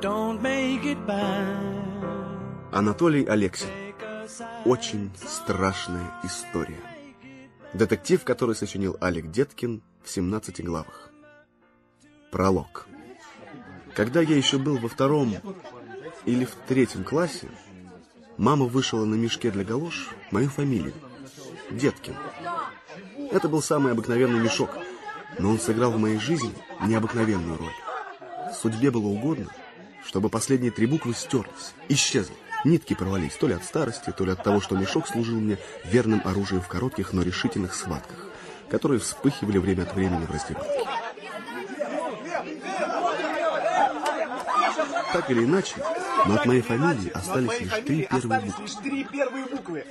Анатолий Алексин. Очень страшная история. Детектив, который сочинил Алек Деткин в 17 главах. Пролог. Когда я еще был во 2 или в 3 классе, мама вышила на мешке для галош мою фамилию – Деткин. Это был самый обыкновенный мешок, но он сыграл в моей жизни необыкновенную роль. Судьбе было угодно, чтобы последние 3 буквы стерлись, исчезли. Нитки порвались то ли от старости, то ли от того, что мешок служил мне верным оружием в коротких, но решительных схватках, которые вспыхивали время от времени в раздевалке. Так или иначе, но от моей фамилии остались лишь 3 первые буквы.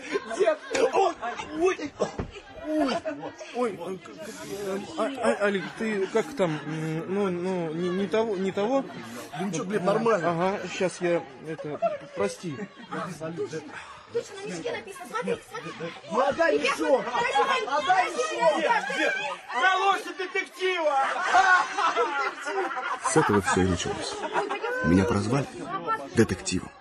Алик, ты как там? Не того? Да ничего, Глеб, нормально. Ага, сейчас я прости. Отдай мешок! Отдай мешок! Галоши детектива! С этого все и началось. Меня прозвали детективом.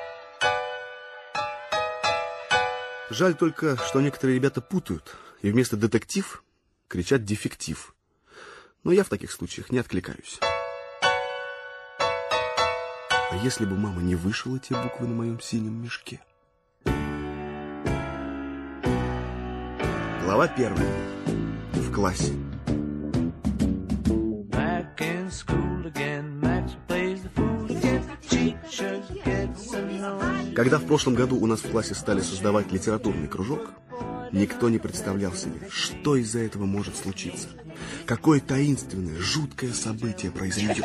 Жаль только, что некоторые ребята путают, и вместо детектив кричат дефектив. Но я в таких случаях не откликаюсь. А если бы мама не вышила те буквы на моем синем мешке? Глава 1. В классе. Когда в прошлом году у нас в классе стали создавать литературный кружок, никто не представлял себе, что из-за этого может случиться. Какое таинственное, жуткое событие произойдет.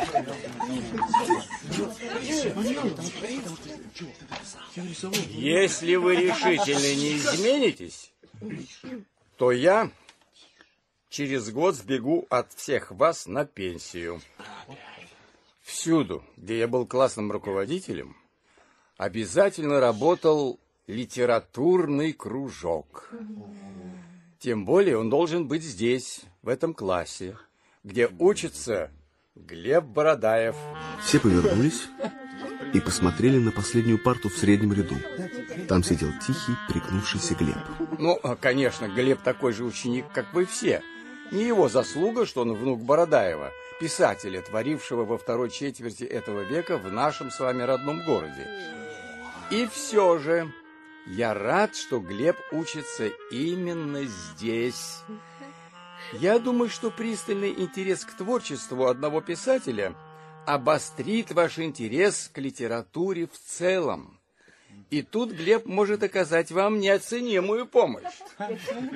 Если вы решительно не изменитесь, то я через год сбегу от всех вас на пенсию. Всюду, где я был классным руководителем, обязательно работал литературный кружок. Тем более он должен быть здесь, в этом классе, где учится Глеб Бородаев. Все повернулись и посмотрели на последнюю парту в среднем ряду. Там сидел тихий, пригнувшийся Глеб. Ну, конечно, Глеб такой же ученик, как вы все. Не его заслуга, что он внук Бородаева, писателя, творившего во 2-й четверти этого века в нашем с вами родном городе. И все же я рад, что Глеб учится именно здесь. Я думаю, что пристальный интерес к творчеству одного писателя обострит ваш интерес к литературе в целом. И тут Глеб может оказать вам неоценимую помощь. Как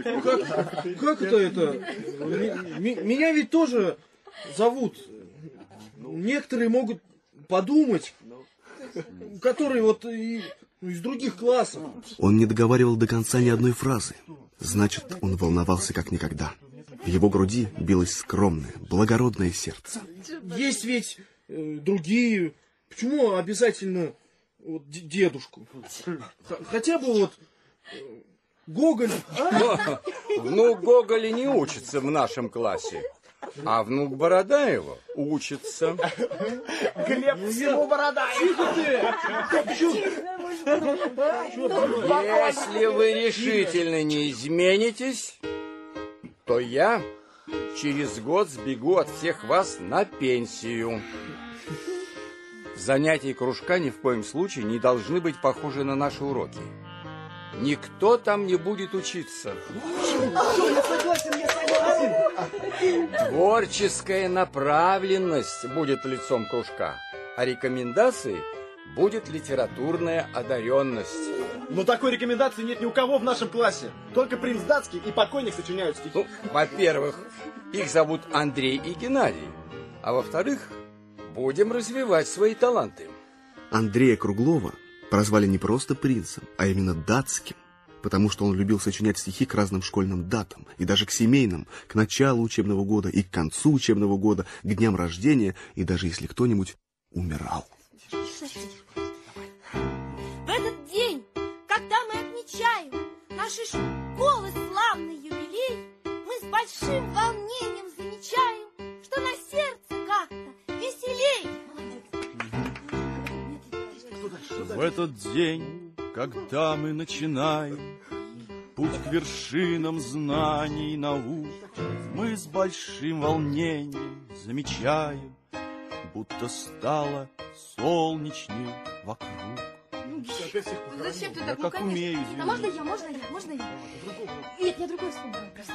это? Меня ведь тоже зовут. Некоторые могут подумать, которые вот из других классов. Он не договаривал до конца ни одной фразы. Значит, он волновался как никогда. В его груди билось скромное, благородное сердце. Есть ведь другие. Почему обязательно вот дедушку? Хотя бы вот Гоголь. Внук Гоголя не учится в нашем классе, а внук Бородаева учится. Глеб всему Бородаев! Если вы решительно не изменитесь, то я через год сбегу от всех вас на пенсию. Занятия кружка ни в коем случае не должны быть похожи на наши уроки. Никто там не будет учиться. Я согласен. Творческая направленность будет лицом кружка, а рекомендации будет литературная одаренность. Но такой рекомендации нет ни у кого в нашем классе. Только принц датский и покойник сочиняют стихи. Ну, во-первых, их зовут Андрей и Геннадий. А во-вторых, будем развивать свои таланты. Андрея Круглова прозвали не просто принцем, а именно датским, потому что он любил сочинять стихи к разным школьным датам, и даже к семейным, к началу учебного года и к концу учебного года, к дням рождения, и даже если кто-нибудь умирал. В этот день, когда мы отмечаем нашей школы славный юбилей, мы с большим волнением замечаем, что на сердце как-то веселей. В этот день, когда мы начинаем путь к вершинам знаний и наук, мы с большим волнением замечаем, будто стало солнечней вокруг. Зачем ты Я так? как Конечно. умею, А можно я? Нет, я другое вспомнила просто.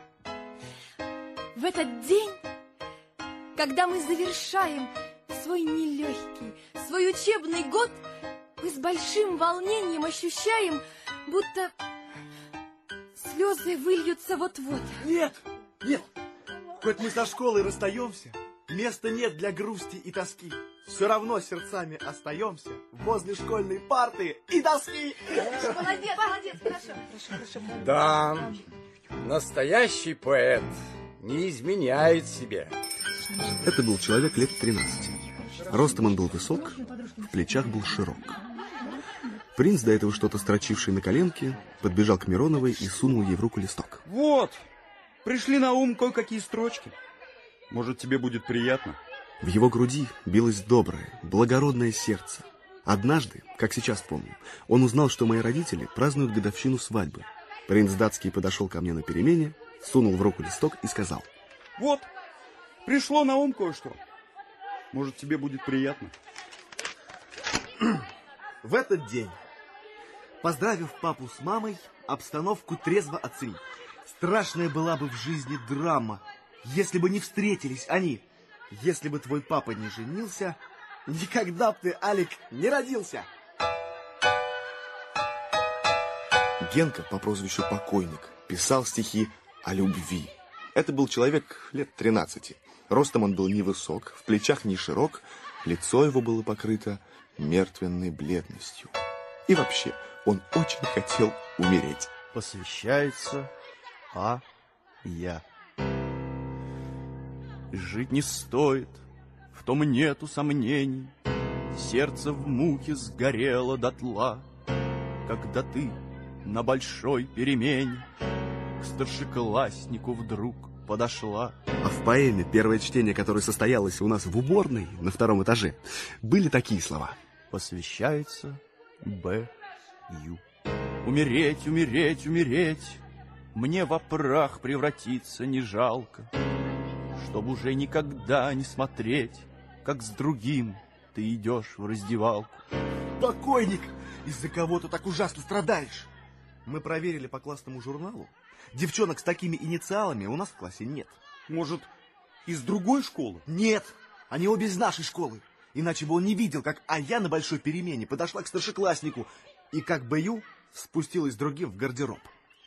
В этот день, когда мы завершаем свой нелегкий, свой учебный год, мы с большим волнением ощущаем, будто слезы выльются вот-вот. Нет, хоть мы со школой расстаемся, места нет для грусти и тоски. Все равно сердцами остаемся возле школьной парты и доски. Молодец, хорошо. Да, настоящий поэт не изменяет себе. Это был человек лет 13. Ростом он был высок, в плечах был широк. Принц, до этого что-то строчивший на коленке, подбежал к Мироновой и сунул ей в руку листок. Вот, пришли на ум кое-какие строчки. Может, тебе будет приятно? В его груди билось доброе, благородное сердце. Однажды, как сейчас помню, он узнал, что мои родители празднуют годовщину свадьбы. Принц датский подошел ко мне на перемене, сунул в руку листок и сказал: Вот, пришло на ум кое-что. Может, тебе будет приятно? В этот день, поздравив папу с мамой, обстановку трезво оцени. Страшная была бы в жизни драма, если бы не встретились они. Если бы твой папа не женился, никогда бы ты, Алик, не родился. Генка по прозвищу Покойник писал стихи о любви. Это был человек лет 13. Ростом он был невысок, в плечах не широк, лицо его было покрыто мертвенной бледностью. И вообще, он очень хотел умереть. Посвящается я. Жить не стоит, в том нету сомнений. Сердце в муке сгорело дотла, когда ты на большой перемене к старшекласснику вдруг подошла. А в поэме, первое чтение которой состоялось у нас в уборной на 2-м этаже, были такие слова. Посвящается Б.Ю. Умереть, умереть, умереть, мне во прах превратиться не жалко, чтоб уже никогда не смотреть, как с другим ты идешь в раздевалку. Покойник, из-за кого ты так ужасно страдаешь? Мы проверили по классному журналу. Девчонок с такими инициалами у нас в классе нет. Может, из другой школы? Нет, они обе из нашей школы. Иначе бы он не видел, как я на большой перемене подошла к старшекласснику и как Б.Ю. спустилась с другим в гардероб.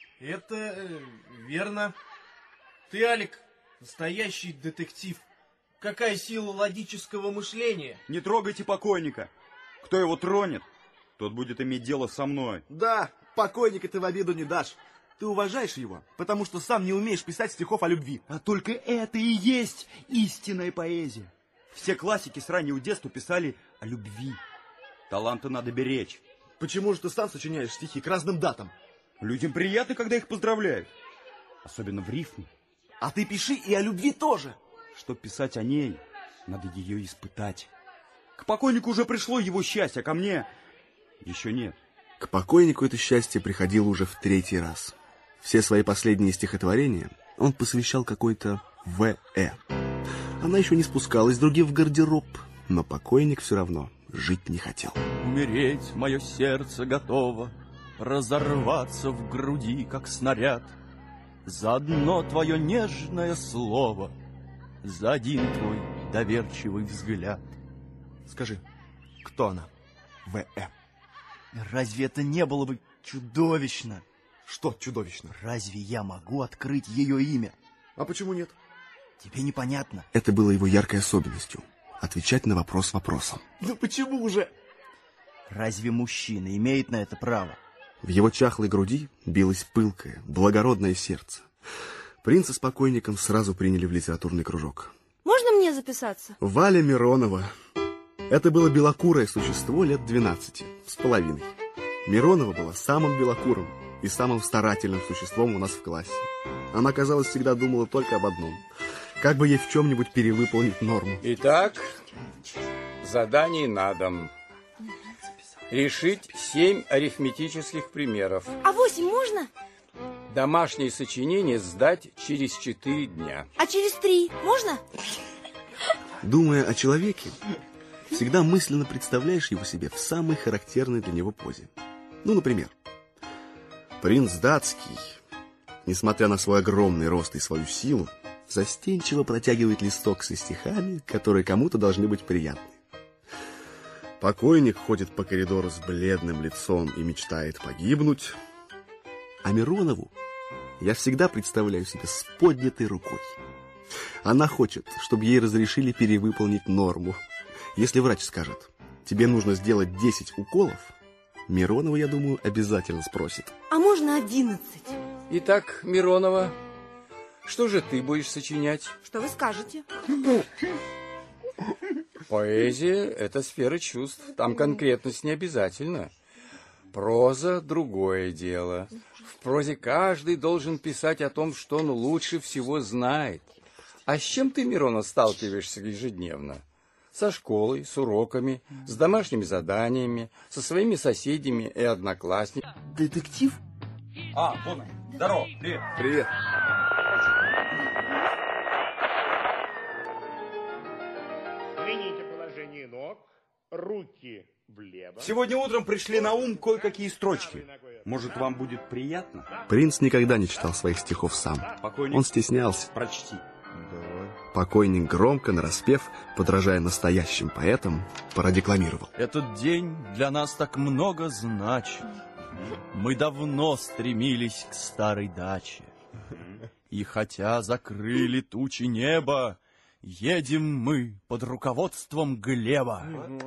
Это верно. Ты, Алик, настоящий детектив. Какая сила логического мышления? Не трогайте покойника. Кто его тронет, тот будет иметь дело со мной. Да, покойника ты в обиду не дашь. Ты уважаешь его, потому что сам не умеешь писать стихов о любви. А только это и есть истинная поэзия. Все классики с раннего детства писали о любви. Таланты надо беречь. Почему же ты сам сочиняешь стихи к разным датам? Людям приятно, когда их поздравляют. Особенно в рифме. А ты пиши и о любви тоже. Чтоб писать о ней, надо ее испытать. К покойнику уже пришло его счастье, а ко мне еще нет. К покойнику это счастье приходило уже в 3-й раз. Все свои последние стихотворения он посвящал какой-то В.Э. Она еще не спускалась с другим в гардероб, но покойник все равно жить не хотел. Умереть мое сердце готово, разорваться в груди, как снаряд. За одно твое нежное слово, за один твой доверчивый взгляд. Скажи, кто она? В.Э. Разве это не было бы чудовищно? Что чудовищно? Разве я могу открыть ее имя? А почему нет? Тебе непонятно? Это было его яркой особенностью – отвечать на вопрос вопросом. Ну почему же? Разве мужчина имеет на это право? В его чахлой груди билось пылкое, благородное сердце. Принца с покойником сразу приняли в литературный кружок. Можно мне записаться? Валя Миронова. Это было белокурое существо лет 12 с половиной. Миронова была самым белокурым и самым старательным существом у нас в классе. Она, казалось, всегда думала только об одном – как бы ей в чем-нибудь перевыполнить норму. Итак, задание на дом. решить 7 арифметических примеров. А 8 можно? Домашнее сочинение сдать через 4 дня. А через 3 можно? Думая о человеке, всегда мысленно представляешь его себе в самой характерной для него позе. Ну, например, принц датский, несмотря на свой огромный рост и свою силу, застенчиво протягивает листок со стихами, которые кому-то должны быть приятны. Покойник ходит по коридору с бледным лицом и мечтает погибнуть. А Миронову я всегда представляю себе с поднятой рукой. Она хочет, чтобы ей разрешили перевыполнить норму. Если врач скажет, тебе нужно сделать 10 уколов, Миронова, я думаю, обязательно спросит. А можно 11? Итак, Миронова, что же ты будешь сочинять? Что вы скажете? Поэзия – это сфера чувств, там конкретность не обязательно. Проза – другое дело. В прозе каждый должен писать о том, что он лучше всего знает. А с чем ты, Миронов, сталкиваешься ежедневно? Со школой, с уроками, с домашними заданиями, со своими соседями и одноклассниками. Детектив? А, вон он. Здорово, привет. Привет. Смените положение ног, руки влево. Сегодня утром пришли на ум кое-какие строчки. Может, вам будет приятно? Принц никогда не читал своих стихов сам. Покойник, Он стеснялся. прочти. Покойник громко, нараспев, подражая настоящим поэтам, продекламировал. Этот день для нас так много значит. Мы давно стремились к старой даче. И хотя закрыли тучи неба, едем мы под руководством Глеба.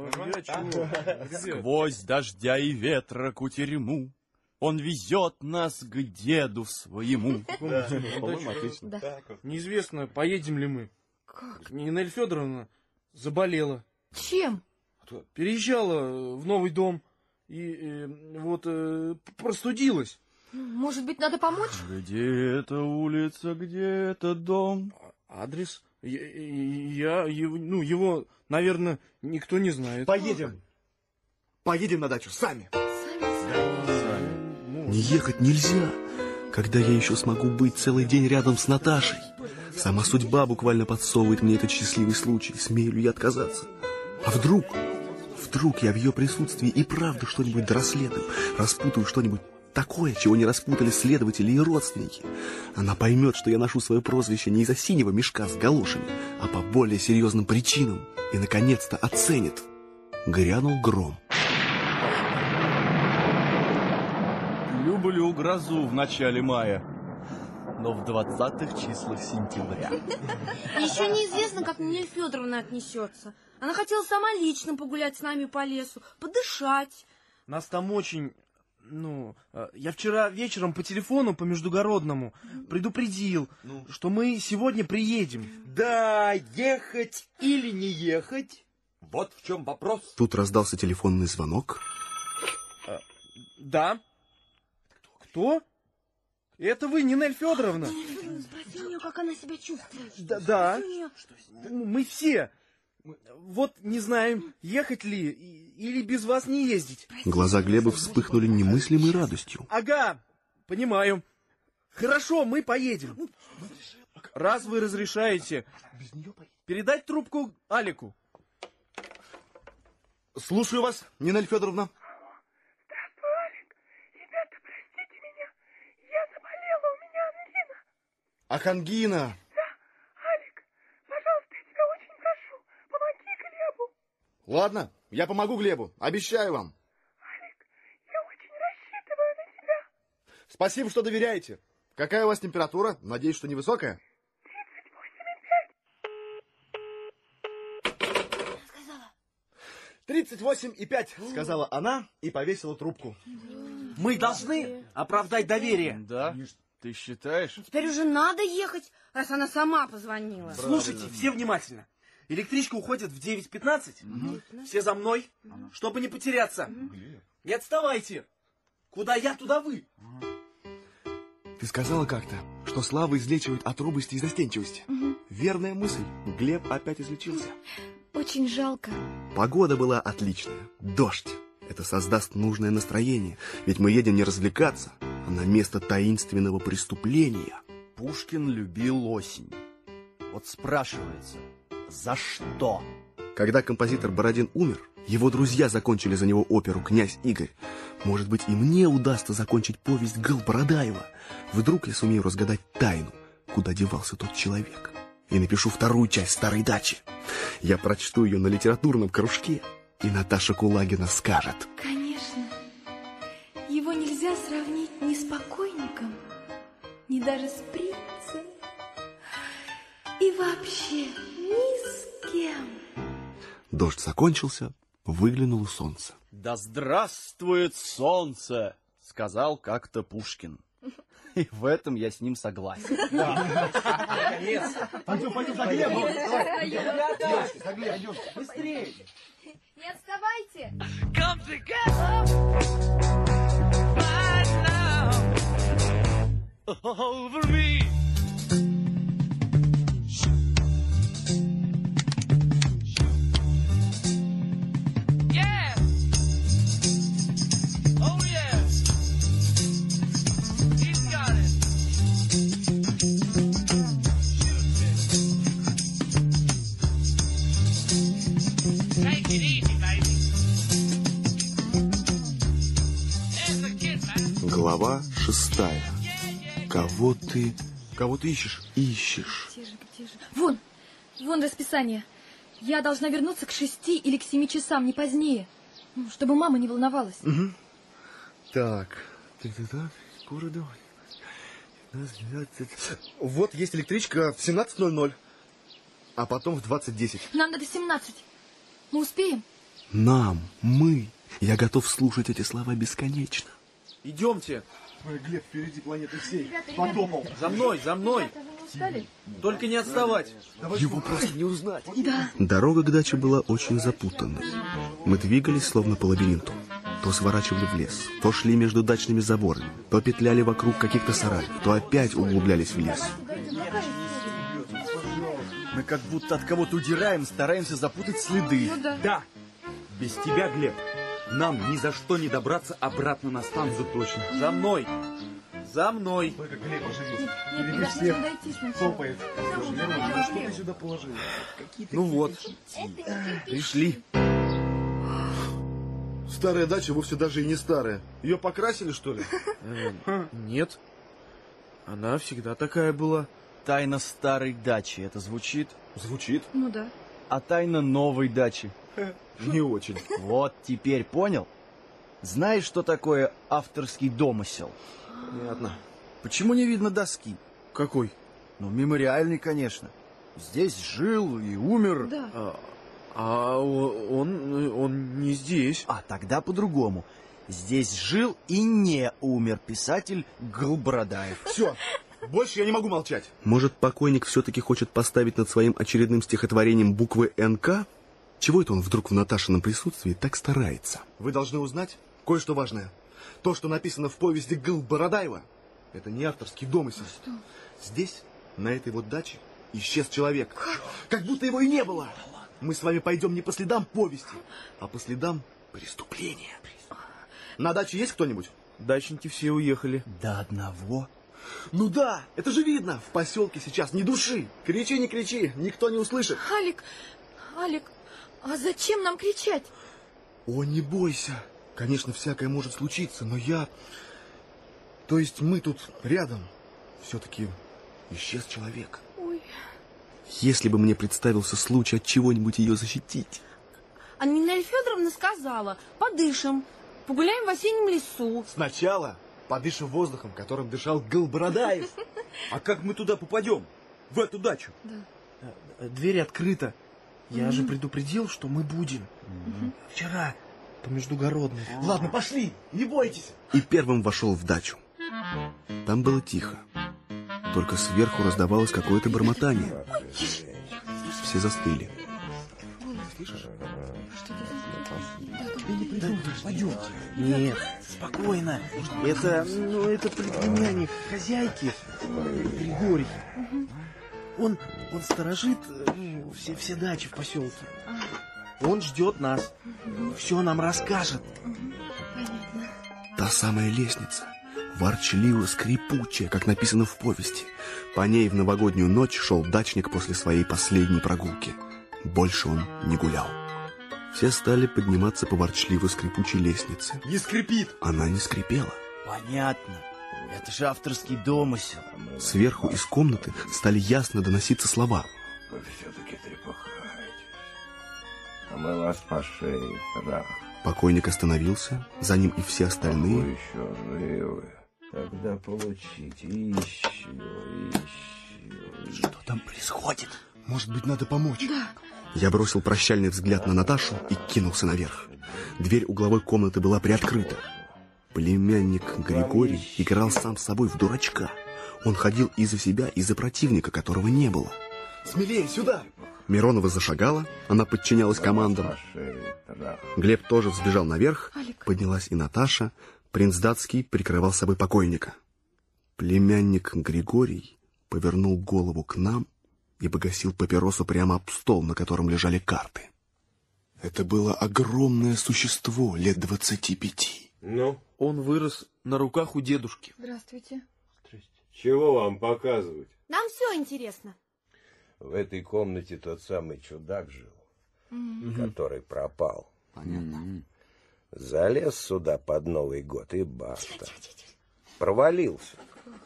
Сквозь дождя и ветра кутерьму он везет нас к деду своему. По-моему, отлично. Неизвестно, поедем ли мы. Как? Нинель Федоровна заболела. Чем? Переезжала в новый дом и простудилась. Может быть, надо помочь? Где эта улица, где этот дом? Адрес? Его, наверное, никто не знает. Поедем. Поедем на дачу сами. Не ехать нельзя, когда я еще смогу быть целый день рядом с Наташей. Сама судьба буквально подсовывает мне этот счастливый случай. Смею ли я отказаться? А вдруг я в ее присутствии и правда что-нибудь расследую, распутаю что-нибудь такое, чего не распутали следователи и родственники. Она поймет, что я ношу свое прозвище не из-за синего мешка с галошами, а по более серьезным причинам, и, наконец-то, оценит. Грянул гром. Люблю грозу в начале мая, но в 20-х числах сентября. Еще неизвестно, как Нинель Федоровна отнесется. Она хотела сама лично погулять с нами по лесу, подышать. Нас там очень... я вчера вечером по телефону, по междугородному, предупредил, что мы сегодня приедем. Да, ехать или не ехать? Вот в чем вопрос. Тут раздался телефонный звонок. Да? Кто? Это вы, Нинель Федоровна? Спроси у нее, как она себя чувствует. Да. Мы все. Вот не знаем, ехать ли или без вас не ездить. Глаза Глеба вспыхнули немыслимой радостью. Ага, понимаю. Хорошо, мы поедем. Раз вы разрешаете, передать трубку Алику. Слушаю вас, Нинель Федоровна. Здравствуй, Алик. Ребята, простите меня. Я заболела, у меня ангина. Ах, ангина. Да, Алик, пожалуйста, я тебя очень прошу, помоги Глебу. Ладно, я помогу Глебу, обещаю вам. Алик, я очень рассчитываю на тебя. Спасибо, что доверяете. Какая у вас температура? Надеюсь, что невысокая? 38,5, сказала она и повесила трубку. Мы должны оправдать доверие. Да? Ты считаешь? Теперь уже надо ехать, раз она сама позвонила. Слушайте, все внимательно. Электричка уходит в 9:15. Все за мной, чтобы не потеряться. Не отставайте. Куда я, туда вы. Ты сказала как-то, что слава излечивает от робости и застенчивости. Верная мысль. Глеб опять излечился. Очень жалко. Погода была отличная. Дождь. Это создаст нужное настроение, ведь мы едем не развлекаться, а на место таинственного преступления. Пушкин любил осень. Вот спрашивается, за что? Когда композитор Бородин умер, его друзья закончили за него оперу «Князь Игорь». Может быть, и мне удастся закончить повесть Голбородаева. Вдруг я сумею разгадать тайну, куда девался тот человек. И напишу вторую часть «Старой дачи». Я прочту ее на литературном кружке, и Наташа Кулагина скажет: Конечно, его нельзя сравнить ни с покойником, ни даже с принцем, и вообще ни с кем. Дождь закончился, выглянуло солнце. «Да здравствует солнце!» — сказал как-то Пушкин. И в этом я с ним согласен. Пойдем за Глебом. За Глебом, быстрее. Не отставайте! Come together right now over me. Yeah. Oh yeah. He's got it. Take it easy, baby. There's a kid, man. Глава 6. Кого ты ищешь? Где же? Вон расписание. Я должна вернуться к 6 или к 7 часам, не позднее. Чтобы мама не волновалась. Угу. Так. Скоро давай. Вот есть электричка в 17:00, а потом в 20:10. Нам надо 17. Мы успеем? Мы. Я готов слушать эти слова бесконечно. Идемте. Ой, Глеб, впереди планеты всей. Ребята, Подумал. За мной. Ребята, вы не устали? Только не отставать. Его просто не узнать. Да. Дорога к даче была очень запутанной. Мы двигались словно по лабиринту. То сворачивали в лес, то шли между дачными заборами, то петляли вокруг каких-то сараев, то опять углублялись в лес. Мы как будто от кого-то удираем, стараемся запутать следы. Ну да. Да. Без тебя, Глеб, нам ни за что не добраться обратно на станцию точно. За мной. За мной. Только Глеб оживись. Нет, ребят, нужно дойти сначала. Топает. Слушай, Леруш, что ты сюда положил? Ну вот. Пришли. Старая дача вовсе даже и не старая. Ее покрасили, что ли? Нет. Она всегда такая была. Тайна старой дачи, это звучит? Звучит. Ну да. А тайна новой дачи? Не очень. Вот теперь понял? Знаешь, что такое авторский домысел? Понятно. Почему не видно доски? Какой? Ну, мемориальный, конечно. Здесь жил и умер. Да. А он не здесь. А тогда по-другому. Здесь жил и не умер писатель Голбородаев. Все. Больше я не могу молчать. Может, покойник все-таки хочет поставить над своим очередным стихотворением буквы НК? Чего это он вдруг в Наташином присутствии так старается? Вы должны узнать кое-что важное. То, что написано в повести Голбородаева, это не авторский домысел. Что? Здесь, на этой вот даче, исчез человек. Как будто его и не было. Мы с вами пойдем не по следам повести, а по следам преступления. На даче есть кто-нибудь? Дачники все уехали. До одного? Ну да, это же видно. В поселке сейчас ни души. Кричи, не кричи, никто не услышит. Алик, а зачем нам кричать? О, не бойся. Конечно, всякое может случиться, но я... То есть мы тут рядом. Все-таки исчез человек. Ой. Если бы мне представился случай от чего-нибудь ее защитить. А Нина Федоровна сказала: подышим, погуляем в осеннем лесу. Сначала подышим воздухом, которым дышал Голбородаев. А как мы туда попадем? В эту дачу? Да. Дверь открыта. Я же предупредил, что мы будем. Вчера по междугородной. Ладно, пошли, не бойтесь. И первым вошел в дачу. Там было тихо. Только сверху раздавалось какое-то бормотание. Все застыли. Пойдем. Нет, спокойно. Это племянник хозяйки, Григорий. Он сторожит все дачи в поселке. Он ждет нас. Все нам расскажет. Та самая лестница, ворчливо-скрипучая, как написано в повести. По ней в новогоднюю ночь шел дачник после своей последней прогулки. Больше он не гулял. Все стали подниматься по ворчливо-скрипучей лестнице. Не скрипит. Она не скрипела. Понятно. Это же авторский домысел. Сверху из комнаты стали ясно доноситься слова. Вы все-таки трепыхаетесь. А мы вас по шее, трах. Покойник остановился, за ним и все остальные. Вы еще живы. Тогда получите еще. Что там происходит? Может быть, надо помочь? Да. Я бросил прощальный взгляд на Наташу и кинулся наверх. Дверь угловой комнаты была приоткрыта. Племянник Григорий играл сам с собой в дурачка. Он ходил и за себя, и за противника, которого не было. Смелее, сюда! Миронова зашагала, она подчинялась командам. Глеб тоже взбежал наверх, поднялась и Наташа. Принц Датский прикрывал собой покойника. Племянник Григорий повернул голову к нам и погасил папиросу прямо об стол, на котором лежали карты. Это было огромное существо лет 25. Ну? Он вырос на руках у дедушки. Здравствуйте. Чего вам показывать? Нам все интересно. В этой комнате тот самый чудак жил, который пропал. Понятно. Залез сюда под Новый год и баста. Провалился.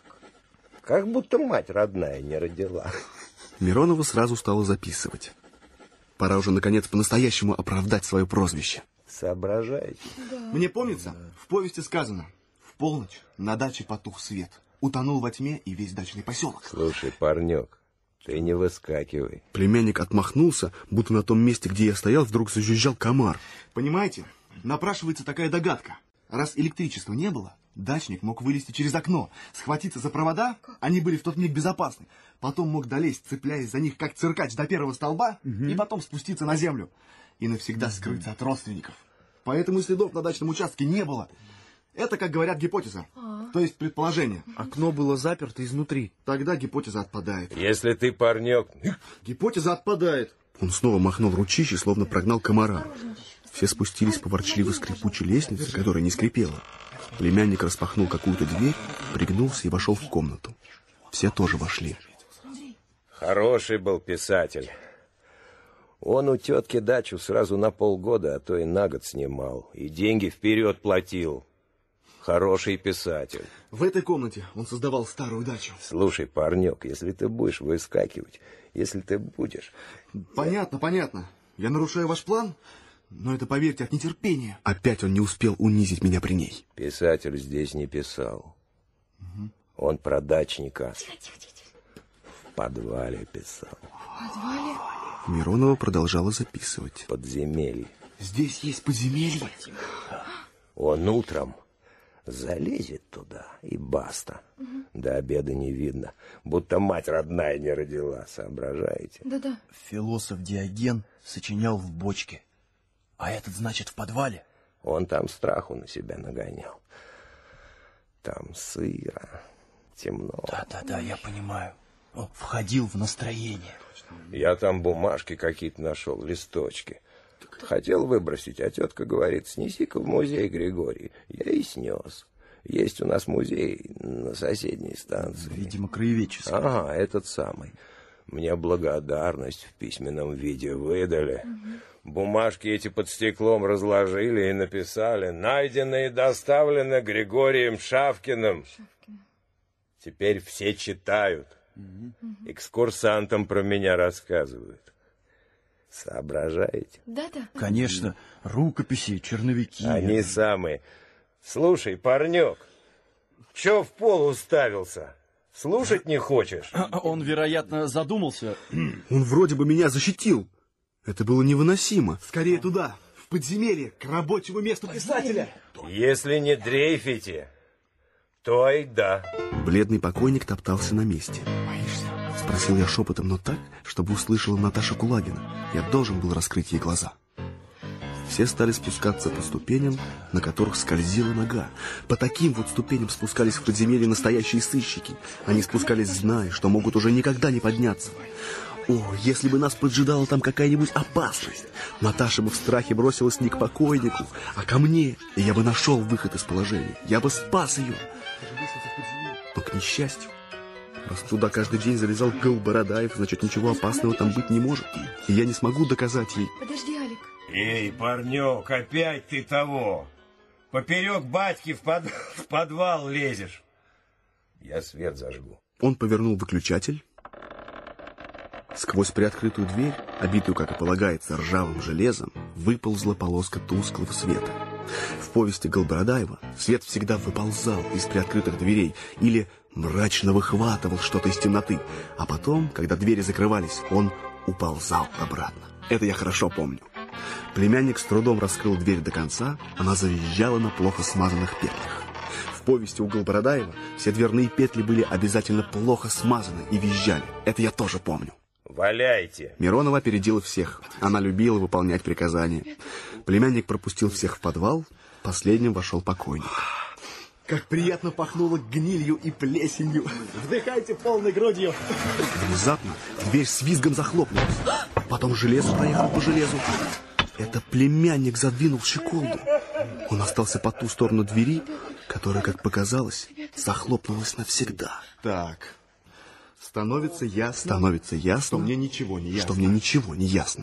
Как будто мать родная не родила. Миронова сразу стала записывать. Пора уже, наконец, по-настоящему оправдать свое прозвище. Соображаете? Да. Мне помнится, в повести сказано: в полночь на даче потух свет. Утонул во тьме и весь дачный поселок. Слушай, парнек, ты не выскакивай. Племянник отмахнулся, будто на том месте, где я стоял, вдруг зажужжал комар. Понимаете, напрашивается такая догадка. Раз электричества не было, дачник мог вылезти через окно, схватиться за провода, они были в тот миг безопасны. Потом мог долезть, цепляясь за них, как циркач, до первого столба, и потом спуститься на землю. И навсегда скрыться от родственников. Поэтому следов на дачном участке не было. Это, как говорят, гипотеза. То есть предположение. Окно было заперто изнутри. Тогда гипотеза отпадает. Если ты, парнек... Гипотеза отпадает. Он снова махнул ручищей, словно прогнал комара. Все спустились по ворчливо-скрипучей лестнице, которая не скрипела. Племянник распахнул какую-то дверь, пригнулся и вошел в комнату. Все тоже вошли. Хороший был писатель. Он у тетки дачу сразу на полгода, а то и на год снимал. И деньги вперед платил. Хороший писатель. В этой комнате он создавал старую дачу. Слушай, парнек, если ты будешь выскакивать, если ты будешь... Понятно, понятно. Я нарушаю ваш план, но это, поверьте, от нетерпения. Опять он не успел унизить меня при ней. Писатель здесь не писал. Он про дачника. В подвале писал. В подвале? Миронова продолжала записывать. Подземелье. Здесь есть подземелье? Он утром залезет туда и баста. До обеда не видно. Будто мать родная не родила. Соображаете? Да-да. Философ Диоген сочинял в бочке. А этот, значит, в подвале? Он там страху на себя нагонял. Там сыро, темно. Да, я понимаю. Входил в настроение. Я там бумажки какие-то нашел, листочки. Хотел выбросить, а тетка говорит: снеси-ка в музей, Григорий. Я и снес. Есть у нас музей на соседней станции. Видимо, краеведческий. Ага, этот самый. Мне благодарность в письменном виде выдали. Бумажки эти под стеклом разложили и написали: найдено и доставлено Григорием Шавкиным. Теперь все читают. Экскурсантам про меня рассказывают. Соображаете? Да-да. Конечно, рукописи, черновики. Они самые. Слушай, парнек, чё в пол уставился? Слушать не хочешь? Он, вероятно, задумался. Он вроде бы меня защитил. Это было невыносимо. Скорее туда, в подземелье, к рабочему месту писателя. Если не дрейфите, то и да. Бледный покойник топтался на месте. Боишься? Спросил я шепотом, но так, чтобы услышала Наташа Кулагина. Я должен был раскрыть ей глаза. Все стали спускаться по ступеням, на которых скользила нога. По таким вот ступеням спускались в подземелье настоящие сыщики. Они спускались, зная, что могут уже никогда не подняться. О, если бы нас поджидала там какая-нибудь опасность. Наташа бы в страхе бросилась не к покойнику, а ко мне. И я бы нашел выход из положения. Я бы спас ее. Но, к несчастью, раз туда каждый день залезал Голбородаев, значит, ничего опасного там быть не может. И я не смогу доказать ей. Подожди, Алик. Эй, парнек, опять ты того. Поперек батьки в подвал лезешь. Я свет зажгу. Он повернул выключатель. Сквозь приоткрытую дверь, обитую, как и полагается, ржавым железом, выползла полоска тусклого света. В повести Голбородаева свет всегда выползал из приоткрытых дверей или мрачно выхватывал что-то из темноты, а потом, когда двери закрывались, он уползал обратно. Это я хорошо помню. Племянник с трудом раскрыл дверь до конца, она завизжала на плохо смазанных петлях. В повести у Голбородаева все дверные петли были обязательно плохо смазаны и визжали. Это я тоже помню. Валяйте. Миронова опередила всех. Она любила выполнять приказания. Племянник пропустил всех в подвал. Последним вошел покойник. Как приятно пахнуло гнилью и плесенью. Вдыхайте полной грудью. Внезапно дверь с визгом захлопнулась. Потом железо проехало по железу. Это племянник задвинул щеколду. Он остался по ту сторону двери, которая, как показалось, захлопнулась навсегда. Так, становится ясно, что мне ничего не ясно.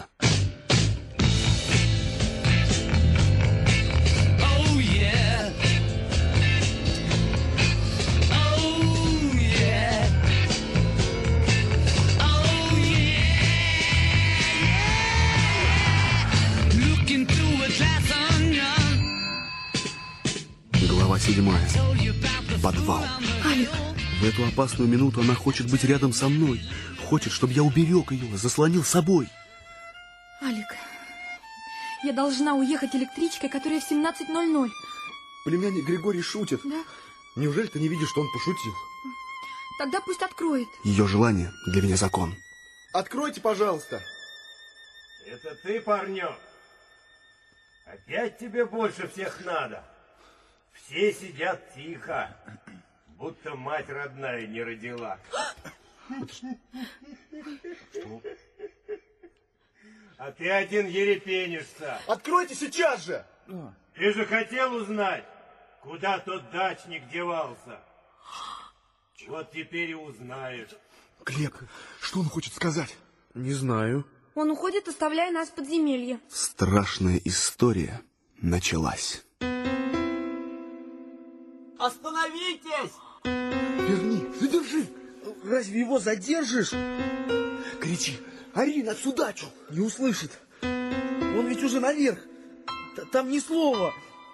Глава 7. Подвал. Алик. В эту опасную минуту она хочет быть рядом со мной. Хочет, чтобы я уберег ее, заслонил собой. Алик, я должна уехать электричкой, которая в 17:00. Племянник Григорий шутит. Да? Неужели ты не видишь, что он пошутил? Тогда пусть откроет. Ее желание для меня закон. Откройте, пожалуйста. Это ты, парнек? Опять тебе больше всех надо? Все сидят тихо, будто мать родная не родила. А ты один ерепенишься. Откройте сейчас же! Ты же хотел узнать, куда тот дачник девался. Вот теперь и узнаешь. Глеб, что он хочет сказать? Не знаю. Он уходит, оставляя нас в подземелье. Страшная история началась. Остановитесь! Верни, задержи! Разве его задержишь? Кричи, ори на всю дачу! Не услышит. Он ведь уже наверх. Там ни слова.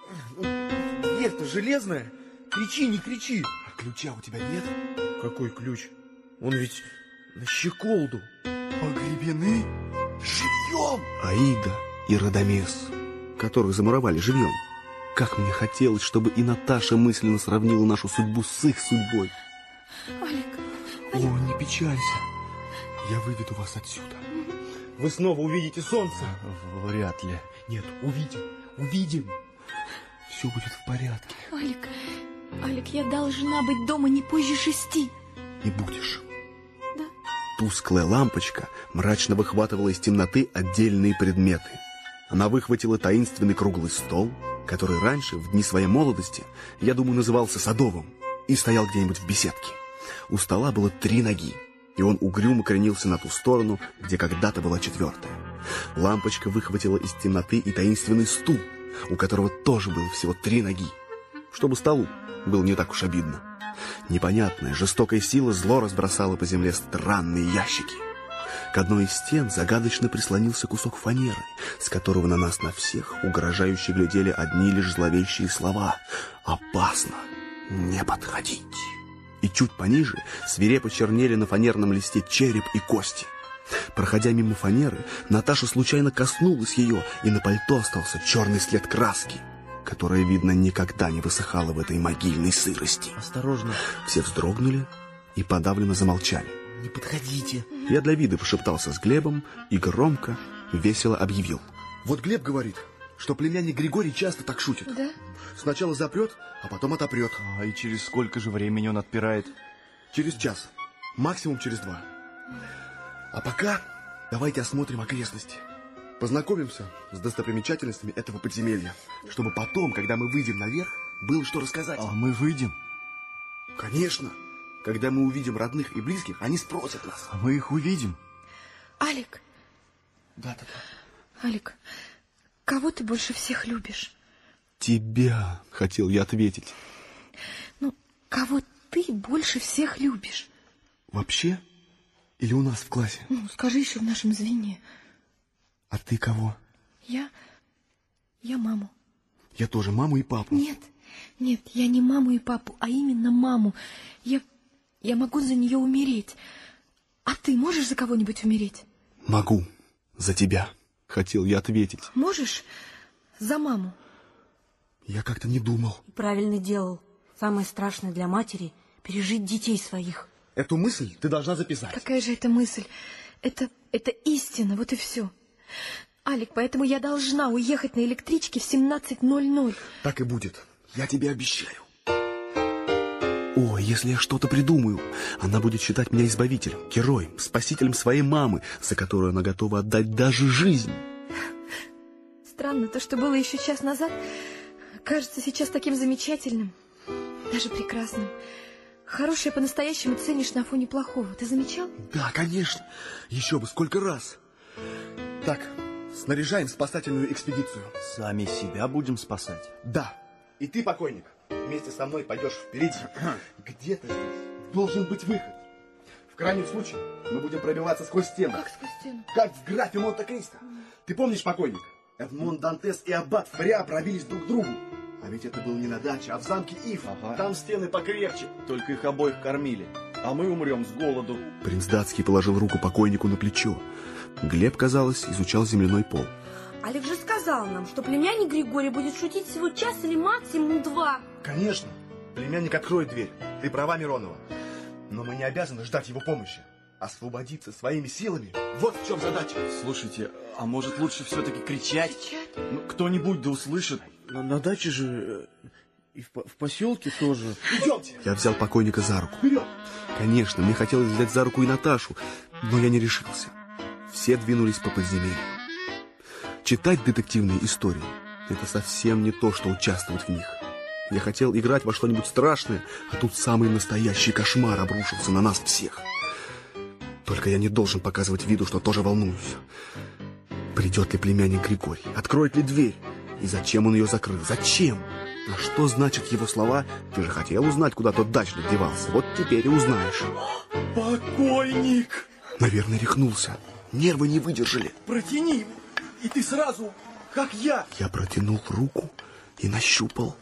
Дверь-то железная. Кричи, не кричи. А ключа у тебя нет? Какой ключ? Он ведь на щеколду. Погребены живьем! Аида и Радамес, которых замуровали живьем. Как мне хотелось, чтобы и Наташа мысленно сравнила нашу судьбу с их судьбой. Алик, О, не печалься. Я выведу вас отсюда. Вы снова увидите солнце? Вряд ли. Нет, увидим. Все будет в порядке. Алик, я должна быть дома не позже 6. И будешь. Да. Тусклая лампочка мрачно выхватывала из темноты отдельные предметы. Она выхватила таинственный круглый стол, который раньше, в дни своей молодости, я думаю, назывался садовым, и стоял где-нибудь в беседке. У стола было 3 ноги, и он угрюмо кренился на ту сторону, где когда-то была 4-я. Лампочка выхватила из темноты и таинственный стул, у которого тоже было всего 3 ноги. Чтобы столу было не так уж обидно. Непонятная, жестокая сила зло разбросала по земле странные ящики. К одной из стен загадочно прислонился кусок фанеры, с которого на нас на всех угрожающе глядели одни лишь зловещие слова: «Опасно! Не подходить!» И чуть пониже свирепо чернели на фанерном листе череп и кости. Проходя мимо фанеры, Наташа случайно коснулась ее, и на пальто остался черный след краски, которая, видно, никогда не высыхала в этой могильной сырости. Осторожно. Все вздрогнули и подавленно замолчали. Не подходите. Я для вида пошептался с Глебом и громко, весело объявил. Вот Глеб говорит, что племянник Григорий часто так шутит. Да? Сначала запрет, а потом отопрет. А и через сколько же времени он отпирает? Через час. Максимум через 2. А пока давайте осмотрим окрестности. Познакомимся с достопримечательностями этого подземелья, чтобы потом, когда мы выйдем наверх, было что рассказать. А мы выйдем? Конечно. Когда мы увидим родных и близких, они спросят нас. А мы их увидим. Алик. Да. Алик, кого ты больше всех любишь? Тебя, хотел я ответить. Ну, кого ты больше всех любишь? Вообще? Или у нас в классе? Ну, скажи еще в нашем звене. А ты кого? Я маму. Я тоже маму и папу. Нет, я не маму и папу, а именно маму. Я могу за нее умереть. А ты можешь за кого-нибудь умереть? Могу. За тебя. Хотел я ответить. Можешь за маму? Я как-то не думал. Правильно делал. Самое страшное для матери — пережить детей своих. Эту мысль ты должна записать. Какая же это мысль? Это истина, вот и все. Алик, поэтому я должна уехать на электричке в 17:00. Так и будет. Я тебе обещаю. О, если я что-то придумаю, она будет считать меня избавителем, героем, спасителем своей мамы, за которую она готова отдать даже жизнь. Странно, то, что было еще час назад, кажется сейчас таким замечательным, даже прекрасным. Хорошее по-настоящему ценишь на фоне плохого. Ты замечал? Да, конечно. Еще бы, сколько раз. Так, снаряжаем спасательную экспедицию. Сами себя будем спасать? Да. И ты, покойник, вместе со мной пойдешь впереди. Где-то здесь должен быть выход. В крайнем случае мы будем пробиваться сквозь стену. Как сквозь стену? Как в графе Монте-Кристо. Ты помнишь, покойник? Эдмон Дантес и аббат Фриа пробились друг к другу. А ведь это было не на даче, а в замке Иф. Ага. Там стены покрепче. Только их обоих кормили. А мы умрем с голоду. Принц датский положил руку покойнику на плечо. Глеб, казалось, изучал земляной пол. Алик же сказал нам, что племянник Григорий будет шутить всего час или максимум 2. Конечно. Племянник откроет дверь. Ты права, Миронова. Но мы не обязаны ждать его помощи. Освободиться своими силами. Вот в чем задача. Слушайте, а может лучше все-таки кричать? Ну, кто-нибудь да услышит. На даче же и в поселке тоже. Идемте. Я взял покойника за руку. Вперед. Конечно, мне хотелось взять за руку и Наташу, но я не решился. Все двинулись по подземелью. Читать детективные истории — это совсем не то, что участвовать в них. Я хотел играть во что-нибудь страшное, а тут самый настоящий кошмар обрушился на нас всех. Только я не должен показывать виду, что тоже волнуюсь. Придет ли племянник Григорий? Откроет ли дверь? И зачем он ее закрыл? Зачем? А что значат его слова? Ты же хотел узнать, куда тот дачник девался. Вот теперь и узнаешь. Покойник! Наверное, рехнулся. Нервы не выдержали. Протяни его, и ты сразу, как я. Я протянул руку и нащупал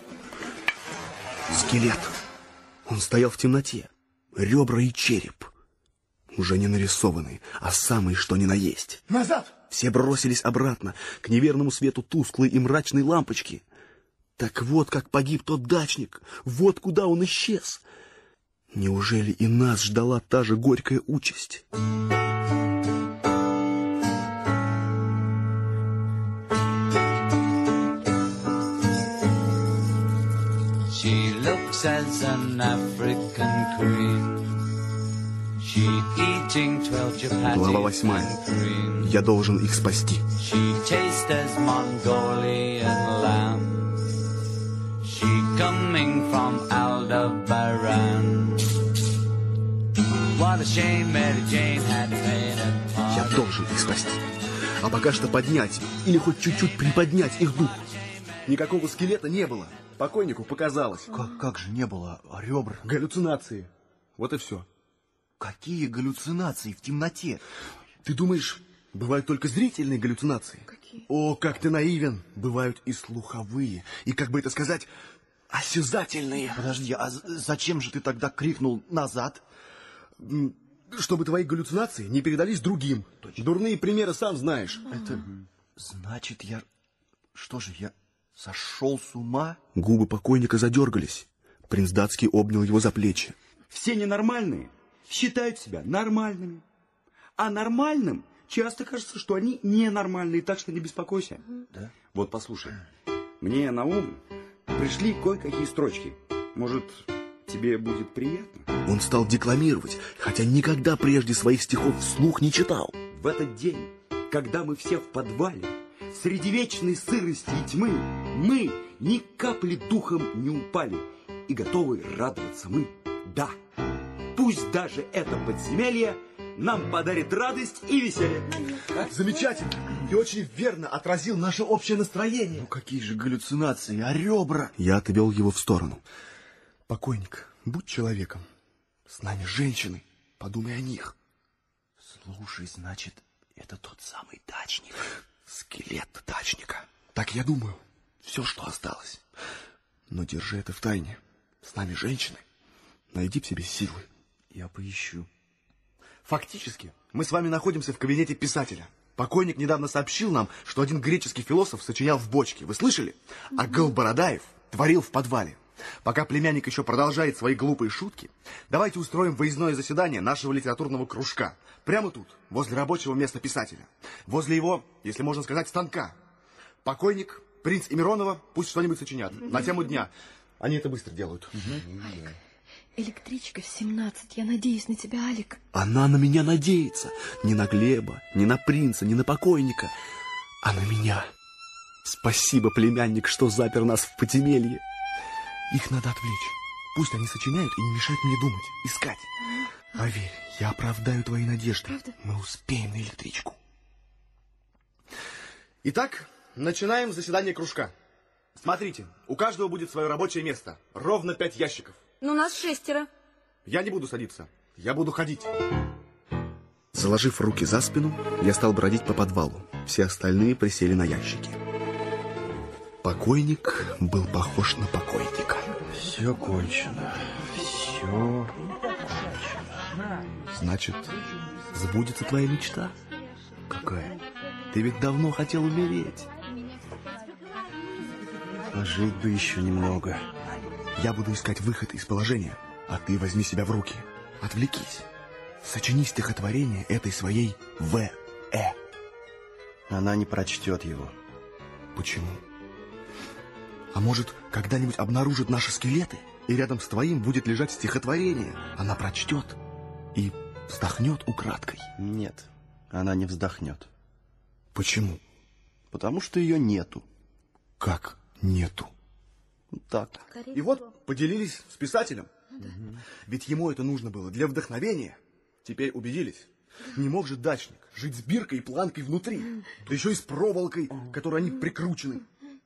скелет. Он стоял в темноте. Ребра и череп. Уже не нарисованные, а самые что ни на есть. Назад! Все бросились обратно, к неверному свету тусклой и мрачной лампочки. Так вот, как погиб тот дачник. Вот куда он исчез. Неужели и нас ждала та же горькая участь? She looks as an African queen. She eating 12 Глава 8. Я должен их спасти. She tastes as Mongolian lamb. She coming from Aldebaran. What a shame Mary Jane had made a part. Я должен их спасти. А пока что поднять или хоть чуть-чуть приподнять их дух. Никакого скелета не было. Покойнику показалось. Как же не было? А ребра? Галлюцинации. Вот и все. Какие галлюцинации в темноте? Ты думаешь, бывают только зрительные галлюцинации? Какие? О, как ты наивен. Бывают и слуховые, и, как бы это сказать, осязательные. Подожди, а зачем же ты тогда крикнул назад? Чтобы твои галлюцинации не передались другим. Точно. Дурные примеры сам знаешь. Это значит, я... Что же, я сошел с ума? Губы покойника задергались. Принц датский обнял его за плечи. Все ненормальные считают себя нормальными. А нормальным часто кажется, что они ненормальные, так что не беспокойся. Да? Вот послушай, мне на ум пришли кое-какие строчки. Может, Тебе будет приятно? Он стал декламировать, хотя никогда прежде своих стихов вслух не читал. В этот день, когда мы все в подвале, среди вечной сырости и тьмы, мы ни капли духом не упали, и готовы радоваться мы. Да, пусть даже это подземелье нам подарит радость и веселье. Замечательно. И очень верно отразил наше общее настроение. Ну какие же галлюцинации, а ребра? Я отвел его в сторону. Покойник, будь человеком. С нами женщины. Подумай о них. Слушай, значит, это тот самый дачник. Скелет дачника. Так я думаю. Все, что осталось. Но держи это в тайне. С нами женщины. Найди в себе силы. Я поищу. Фактически, мы с вами находимся в кабинете писателя. Покойник недавно сообщил нам, что один греческий философ сочинял в бочке. Вы слышали? А Голбородаев творил в подвале. Пока племянник еще продолжает свои глупые шутки, давайте устроим выездное заседание нашего литературного кружка. Прямо тут, возле рабочего места писателя. Возле его, если можно сказать, станка. Покойник, принц и Миронова пусть что-нибудь сочинят на тему дня. Они это быстро делают. Алик, электричка в 17. Я надеюсь на тебя, Алик. Она на меня надеется. Не на Глеба, не на принца, не на покойника, а на меня. Спасибо, племянник, что запер нас в подземелье. Их надо отвлечь. Пусть они сочиняют и не мешают мне думать, искать. Поверь, я оправдаю твои надежды. Правда? Мы успеем на электричку. Итак, начинаем заседание кружка. Смотрите, у каждого будет свое рабочее место. Ровно 5 ящиков. Ну, нас 6. Я не буду садиться, я буду ходить. Заложив руки за спину, я стал бродить по подвалу. Все остальные присели на ящики. Покойник был похож на покойника. Все кончено. Все кончено. Значит, сбудется твоя мечта? Какая? Ты ведь давно хотел умереть. Жить бы еще немного. Я буду искать выход из положения, а ты возьми себя в руки. Отвлекись. Сочини стихотворение этой своей В.Э. Она не прочтет его. Почему? А может, когда-нибудь обнаружит наши скелеты, и рядом с твоим будет лежать стихотворение. Она прочтет и вздохнет украдкой. Нет, она не вздохнет. Почему? Потому что ее нету. Как нету? Так. И вот поделились с писателем. Ведь ему это нужно было для вдохновения. Теперь убедились. Не мог же дачник жить с биркой и планкой внутри, да еще и с проволокой, к которой они прикручены.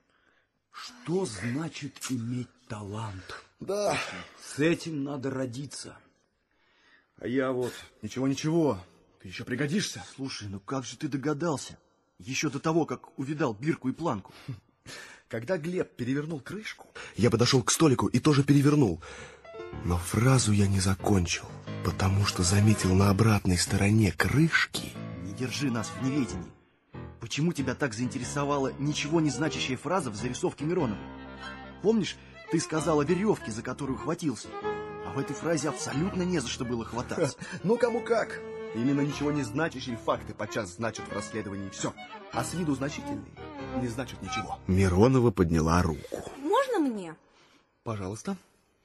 Что значит иметь талант? Да. С этим надо родиться. А я вот... Ничего, ты еще пригодишься. Слушай, ну как же ты догадался? Еще до того, как увидал бирку и планку. Когда Глеб перевернул крышку, я подошел к столику и тоже перевернул. Но фразу я не закончил, потому что заметил на обратной стороне крышки... Не держи нас в неведении. Почему тебя так заинтересовала ничего не значащая фраза в зарисовке Миронова? Помнишь, ты сказал о веревке, за которую хватился? А в этой фразе абсолютно не за что было хвататься. Ну, кому как. Именно ничего не значащие факты подчас значат в расследовании все. А с виду значительные не значат ничего. Миронова подняла руку. Можно мне? Пожалуйста.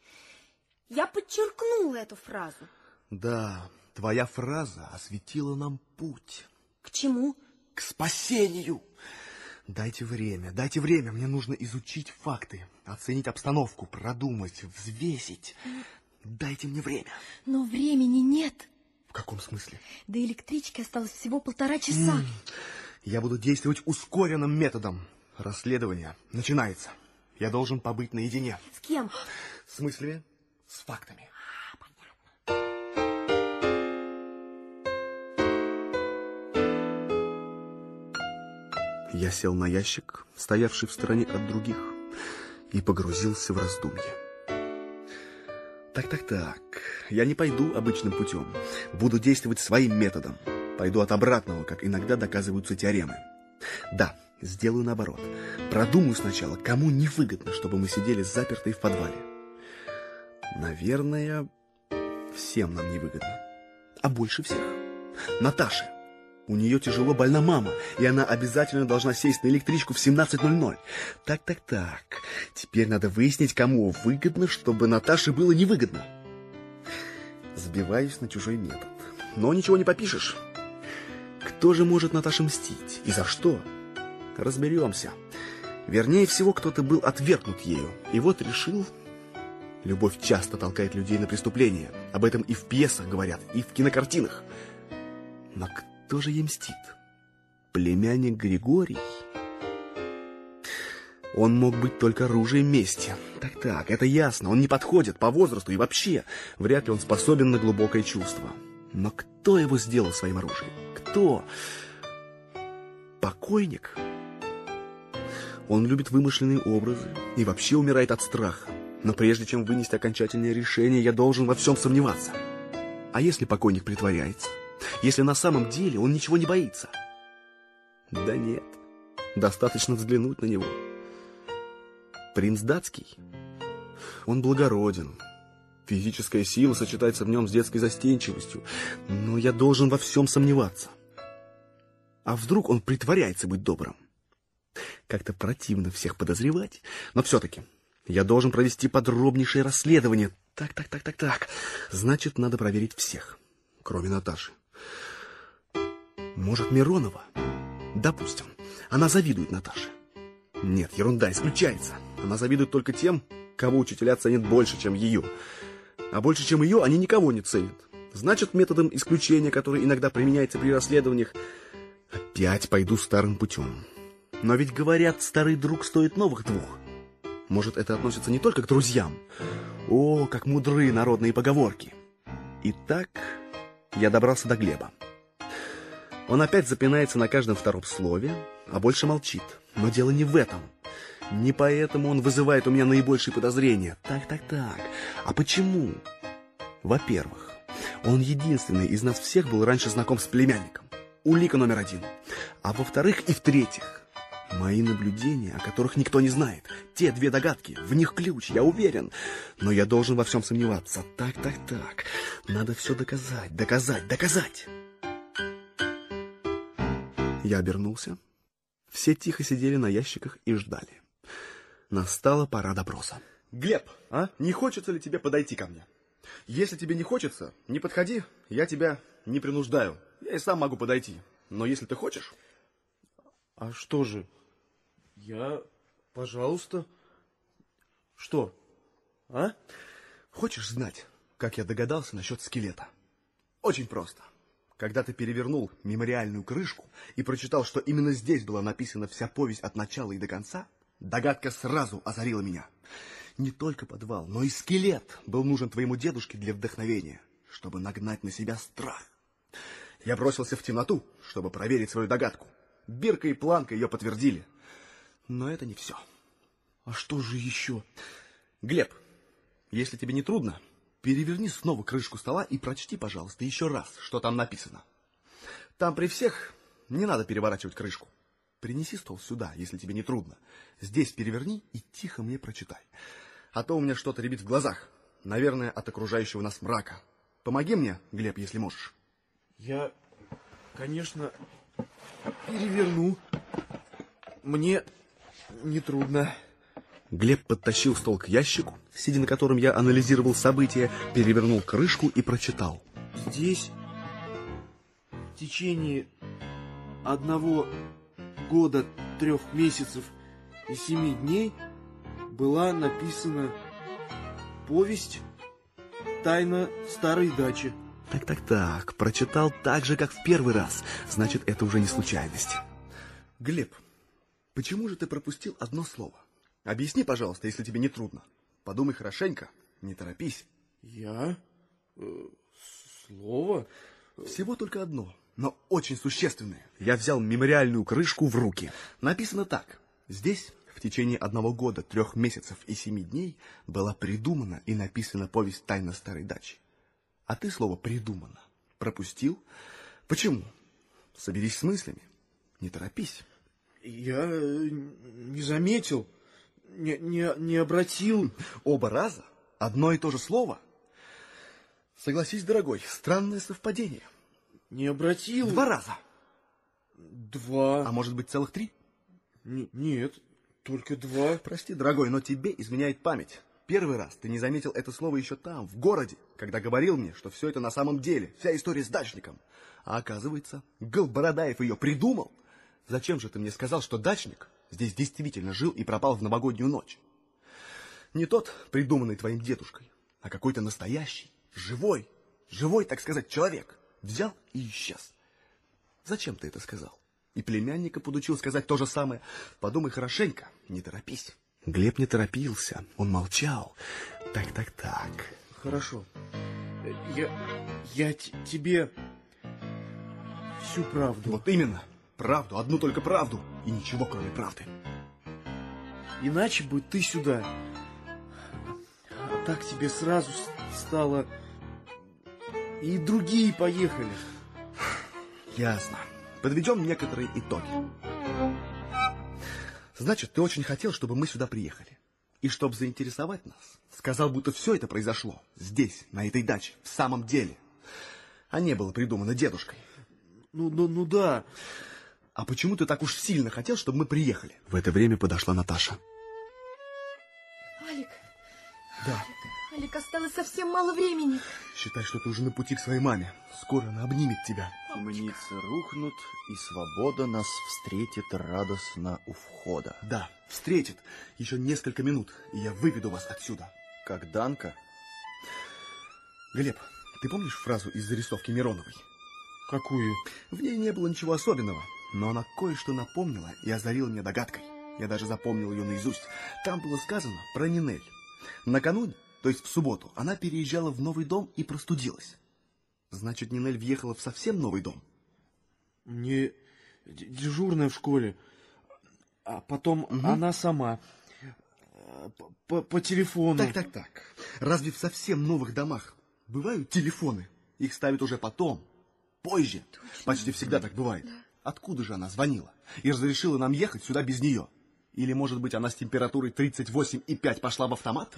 Я подчеркнула эту фразу. Да, твоя фраза осветила нам путь. К чему? К спасению. Дайте время, мне нужно изучить факты, оценить обстановку, продумать, взвесить. Дайте мне время. Но времени нет. В каком смысле? До электрички осталось всего 1,5 часа. Я буду действовать ускоренным методом. Расследование начинается. Я должен побыть наедине. С кем? С мыслями, с фактами. Я сел на ящик, стоявший в стороне от других, и погрузился в раздумье. Так. Я не пойду обычным путем. Буду действовать своим методом. Пойду от обратного, как иногда доказываются теоремы. Да, сделаю наоборот. Продумаю сначала, кому невыгодно, чтобы мы сидели заперты в подвале. Наверное, всем нам невыгодно. А больше всех Наташе. У нее тяжело больна мама, и она обязательно должна сесть на электричку в 17:00. Так. Теперь надо выяснить, кому выгодно, чтобы Наташе было невыгодно. Сбиваюсь на чужой метод. Но ничего не попишешь. Кто же может Наташе мстить? И за что? Разберемся. Вернее всего, кто-то был отвергнут ею. И вот решил... Любовь часто толкает людей на преступления. Об этом и в пьесах говорят, и в кинокартинах. Но кто же ей мстит? Племянник Григорий? Он мог быть только оружием мести. Так, это ясно. Он не подходит по возрасту и вообще. Вряд ли он способен на глубокое чувство. Но кто его сделал своим оружием? Кто? Покойник? Он любит вымышленные образы и вообще умирает от страха. Но прежде чем вынести окончательное решение, я должен во всем сомневаться. А если покойник притворяется? Если на самом деле он ничего не боится? Да нет, достаточно взглянуть на него. Принц датский? Он благороден. Физическая сила сочетается в нем с детской застенчивостью. Но я должен во всем сомневаться. А вдруг он притворяется быть добрым? Как-то противно всех подозревать, но все-таки я должен провести подробнейшее расследование. Так. Значит, надо проверить всех, кроме Наташи. Может, Миронова? Допустим, она завидует Наташе. Нет, ерунда, исключается. Она завидует только тем, кого учителя ценят больше, чем ее. А больше, чем ее, они никого не ценят. Значит, методом исключения, который иногда применяется при расследованиях, опять пойду старым путем. Но ведь говорят, старый друг стоит новых двух. Может, это относится не только к друзьям. О, как мудры народные поговорки. Итак, я добрался до Глеба. Он опять запинается на каждом втором слове, а больше молчит. Но дело не в этом. Не поэтому он вызывает у меня наибольшие подозрения. Так. А почему? Во-первых, он единственный из нас всех был раньше знаком с племянником. Улика номер 1. А во-вторых и в-третьих, мои наблюдения, о которых никто не знает. Те 2 догадки, в них ключ, я уверен. Но я должен во всем сомневаться. Так. Надо все доказать. Я обернулся. Все тихо сидели на ящиках и ждали. Настала пора допроса. Глеб, не хочется ли тебе подойти ко мне? Если тебе не хочется, не подходи, я тебя не принуждаю. Я и сам могу подойти. Но если ты хочешь... А что же? Пожалуйста. Что? Хочешь знать, как я догадался насчет скелета? Очень просто. Когда ты перевернул мемориальную крышку и прочитал, что именно здесь была написана вся повесть от начала и до конца, догадка сразу озарила меня. Не только подвал, но и скелет был нужен твоему дедушке для вдохновения, чтобы нагнать на себя страх. Я бросился в темноту, чтобы проверить свою догадку. Бирка и Планка ее подтвердили. Но это не все. А что же еще? Глеб, если тебе не трудно, переверни снова крышку стола и прочти, пожалуйста, еще раз, что там написано. Там при всех не надо переворачивать крышку. Принеси стол сюда, если тебе не трудно. Здесь переверни и тихо мне прочитай. А то у меня что-то рябит в глазах. Наверное, от окружающего нас мрака. Помоги мне, Глеб, если можешь. Я, конечно, переверну. Мне не трудно. Глеб подтащил стол к ящику, сидя на котором я анализировал события, перевернул крышку и прочитал. Здесь в течение 1 года 3 месяцев и 7 дней была написана повесть «Тайна старой дачи». Так, прочитал так же, как в первый раз. Значит, это уже не случайность. Глеб, почему же ты пропустил одно слово? Объясни, пожалуйста, если тебе не трудно. Подумай хорошенько, не торопись. Я? Слово? Всего только одно, но очень существенное. Я взял мемориальную крышку в руки. Написано так. Здесь в течение 1 года, 3 месяцев и 7 дней была придумана и написана повесть «Тайна старой дачи». А ты слово «придумано» пропустил? Почему? Соберись с мыслями. Не торопись. Я не заметил, не обратил. Оба раза одно и то же слово? Согласись, дорогой, странное совпадение. Не обратил. 2 раза. 2. А может быть, целых 3? Нет, только 2. Прости, дорогой, но тебе изменяет память. Первый раз ты не заметил это слово еще там, в городе, когда говорил мне, что все это на самом деле, вся история с дачником. А оказывается, Бородаев ее придумал. Зачем же ты мне сказал, что дачник здесь действительно жил и пропал в новогоднюю ночь? Не тот, придуманный твоим дедушкой, а какой-то настоящий, живой, так сказать, человек. Взял и исчез. Зачем ты это сказал? И племянника подучил сказать то же самое. Подумай хорошенько, не торопись. Глеб не торопился, он молчал. Так. Хорошо. Я тебе всю правду. Вот именно. Правду, одну только правду. И ничего, кроме правды. Иначе бы ты сюда. А так тебе сразу стало... И другие поехали. Ясно. Подведем некоторые итоги. Значит, ты очень хотел, чтобы мы сюда приехали. И чтобы заинтересовать нас, сказал, будто все это произошло здесь, на этой даче, в самом деле. А не было придумано дедушкой. Ну да. А почему ты так уж сильно хотел, чтобы мы приехали? В это время подошла Наташа. Алик. Да. Алик, осталось совсем мало времени. Считай, что ты уже на пути к своей маме. Скоро она обнимет тебя. Темницы рухнут, и свобода нас встретит радостно у входа. Да, встретит. Еще несколько минут, и я выведу вас отсюда. Как Данка? Глеб, ты помнишь фразу из зарисовки Мироновой? Какую? В ней не было ничего особенного, но она кое-что напомнила и озарила меня догадкой. Я даже запомнил ее наизусть. Там было сказано про Нинель. Накануне, то есть в субботу, она переезжала в новый дом и простудилась. Значит, Нинель въехала в совсем новый дом? Мне дежурная в школе, а потом она сама. По телефону. Так. Разве в совсем новых домах бывают телефоны? Их ставят уже потом, позже. Точно. Почти всегда так бывает. Да. Откуда же она звонила? И разрешила нам ехать сюда без нее? Или, может быть, она с температурой 38,5 пошла в автомат?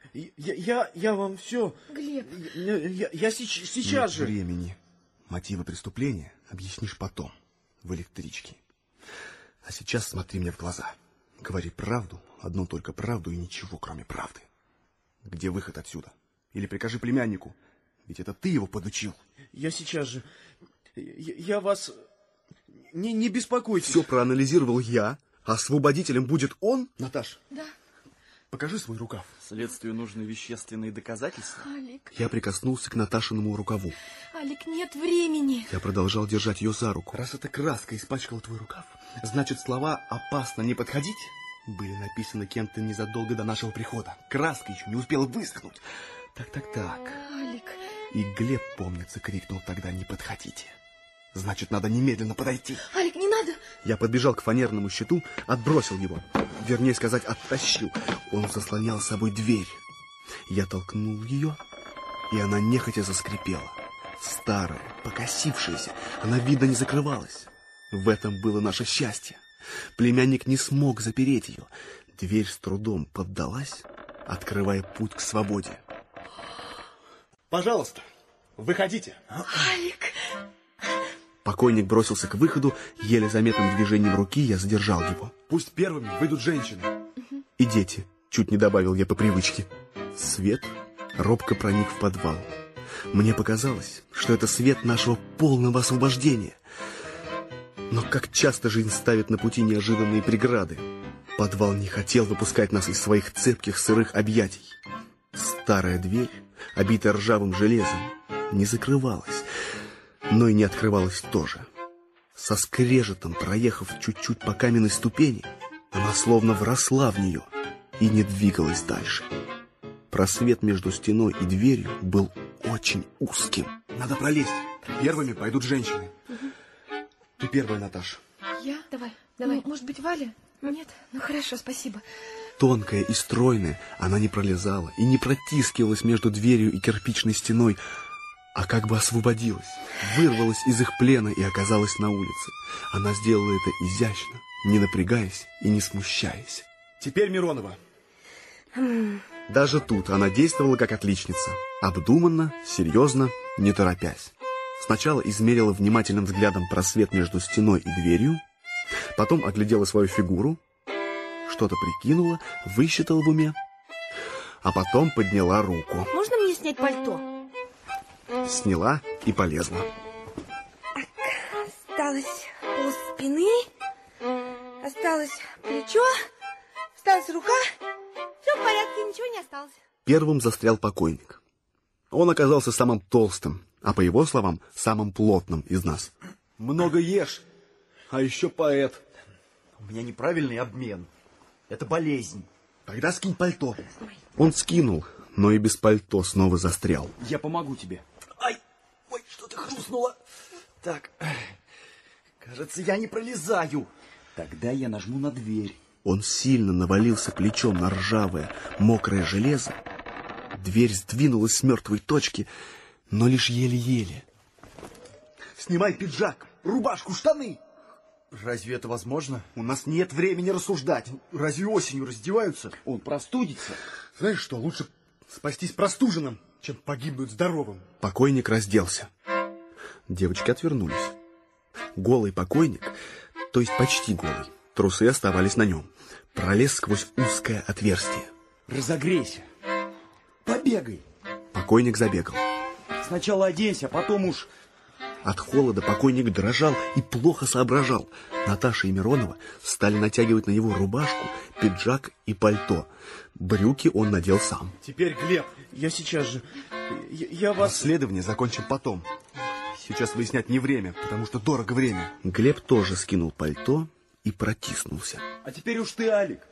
Я вам все... Глеб. Я сейчас же... Времени. Мотивы преступления объяснишь потом, в электричке. А сейчас смотри мне в глаза. Говори правду, одну только правду и ничего, кроме правды. Где выход отсюда? Или прикажи племяннику, ведь это ты его подучил. Я сейчас же... Я вас... Не беспокойтесь. Все проанализировал я, а освободителем будет он? Наташ. Да. Покажи свой рукав. Следствию нужны вещественные доказательства. Алик. Я прикоснулся к Наташиному рукаву. Алик, нет времени. Я продолжал держать ее за руку. Раз эта краска испачкала твой рукав, значит, слова «опасно не подходить» были написаны кем-то незадолго до нашего прихода. Краска еще не успела высохнуть. Так. Алик. И Глеб, помнится, крикнул тогда «не подходите». Значит, надо немедленно подойти. Алик, не надо. Я подбежал к фанерному щиту, отбросил его. Вернее сказать, оттащил. Он заслонял с собой дверь. Я толкнул ее, и она нехотя заскрипела. Старая, покосившаяся, она, видно, не закрывалась. В этом было наше счастье. Племянник не смог запереть ее. Дверь с трудом поддалась, открывая путь к свободе. Пожалуйста, выходите. Алик. Покойник бросился к выходу, еле заметным движением руки я задержал его. Пусть первыми выйдут женщины. И дети, чуть не добавил я по привычке. Свет робко проник в подвал. Мне показалось, что это свет нашего полного освобождения. Но как часто жизнь ставит на пути неожиданные преграды. Подвал не хотел выпускать нас из своих цепких сырых объятий. Старая дверь, обитая ржавым железом, не закрывалась, но и не открывалась тоже. Со скрежетом, проехав чуть-чуть по каменной ступени, она словно вросла в нее и не двигалась дальше. Просвет между стеной и дверью был очень узким. Надо пролезть. Первыми пойдут женщины. Ты первая, Наташа. Я? Давай. Ну, может быть, Валя? Нет? Ну, хорошо, спасибо. Тонкая и стройная, она не пролезала и не протискивалась между дверью и кирпичной стеной, а как бы освободилась, вырвалась из их плена и оказалась на улице. Она сделала это изящно, не напрягаясь и не смущаясь. Теперь Миронова. Даже тут она действовала как отличница. Обдуманно, серьезно, не торопясь. Сначала измерила внимательным взглядом просвет между стеной и дверью, потом оглядела свою фигуру, что-то прикинула, высчитала в уме, а потом подняла руку. Можно мне снять пальто? Сняла и полезла. Осталось полспины, осталось плечо, осталась рука. Все в порядке, ничего не осталось. Первым застрял покойник. Он оказался самым толстым, а по его словам, самым плотным из нас. Много ешь, а еще поэт. У меня неправильный обмен. Это болезнь. Тогда скинь пальто. Он скинул, но и без пальто снова застрял. Я помогу тебе. Ай, ой, что-то хрустнуло. Так, кажется, я не пролезаю. Тогда я нажму на дверь. Он сильно навалился плечом на ржавое, мокрое железо. Дверь сдвинулась с мертвой точки, но лишь еле-еле. Снимай пиджак, рубашку, штаны. Разве это возможно? У нас нет времени рассуждать. Разве осенью раздеваются? Он простудится. Знаешь что, лучше спастись простуженным, чем погибнуть здоровым. Покойник разделся. Девочки отвернулись. Голый покойник, то есть почти голый, трусы оставались на нем, пролез сквозь узкое отверстие. Разогрейся. Побегай. Покойник забегал. Сначала оденься, а потом уж... От холода покойник дрожал и плохо соображал. Наташа и Миронова стали натягивать на него рубашку, пиджак и пальто. Брюки он надел сам. Теперь, Глеб, я сейчас же... Я вас... Расследование закончим потом. Сейчас выяснять не время, потому что дорого время. Глеб тоже скинул пальто и протиснулся. А теперь уж ты, Алик.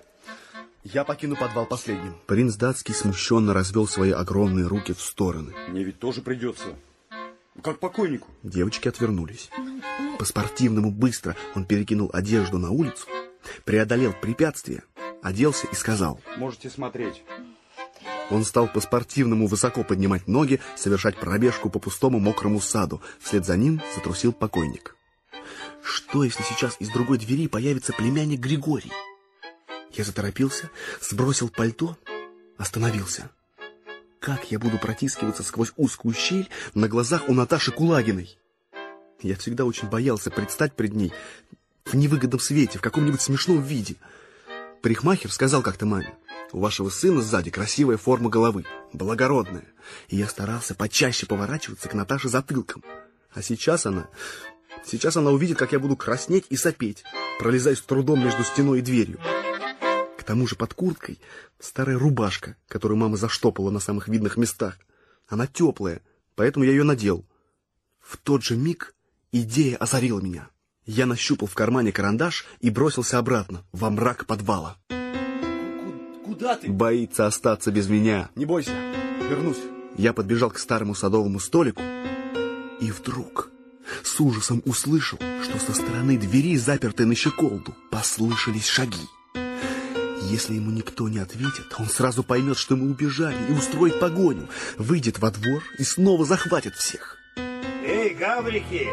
Я покину подвал последним. Принц датский смущенно развел свои огромные руки в стороны. Мне ведь тоже придется. Как покойнику. Девочки отвернулись. По-спортивному быстро он перекинул одежду на улицу, преодолел препятствие, оделся и сказал: можете смотреть. Он стал по-спортивному высоко поднимать ноги, совершать пробежку по пустому мокрому саду. Вслед за ним затрусил покойник. Что, если сейчас из другой двери появится племянник Григорий? Я заторопился, сбросил пальто, остановился. Как я буду протискиваться сквозь узкую щель на глазах у Наташи Кулагиной? Я всегда очень боялся предстать пред ней в невыгодном свете, в каком-нибудь смешном виде. Парикмахер сказал как-то маме: у вашего сына сзади красивая форма головы, благородная. И я старался почаще поворачиваться к Наташе затылком. А сейчас она увидит, как я буду краснеть и сопеть, пролезая с трудом между стеной и дверью. К тому же под курткой старая рубашка, которую мама заштопала на самых видных местах. Она теплая, поэтому я ее надел. В тот же миг идея озарила меня. Я нащупал в кармане карандаш и бросился обратно, во мрак подвала. Куда ты? Боится остаться без меня. Не бойся, вернусь. Я подбежал к старому садовому столику и вдруг с ужасом услышал, что со стороны двери, запертой на щеколду, послышались шаги. Если ему никто не ответит, он сразу поймет, что мы убежали, и устроит погоню, выйдет во двор и снова захватит всех. Эй, гаврики!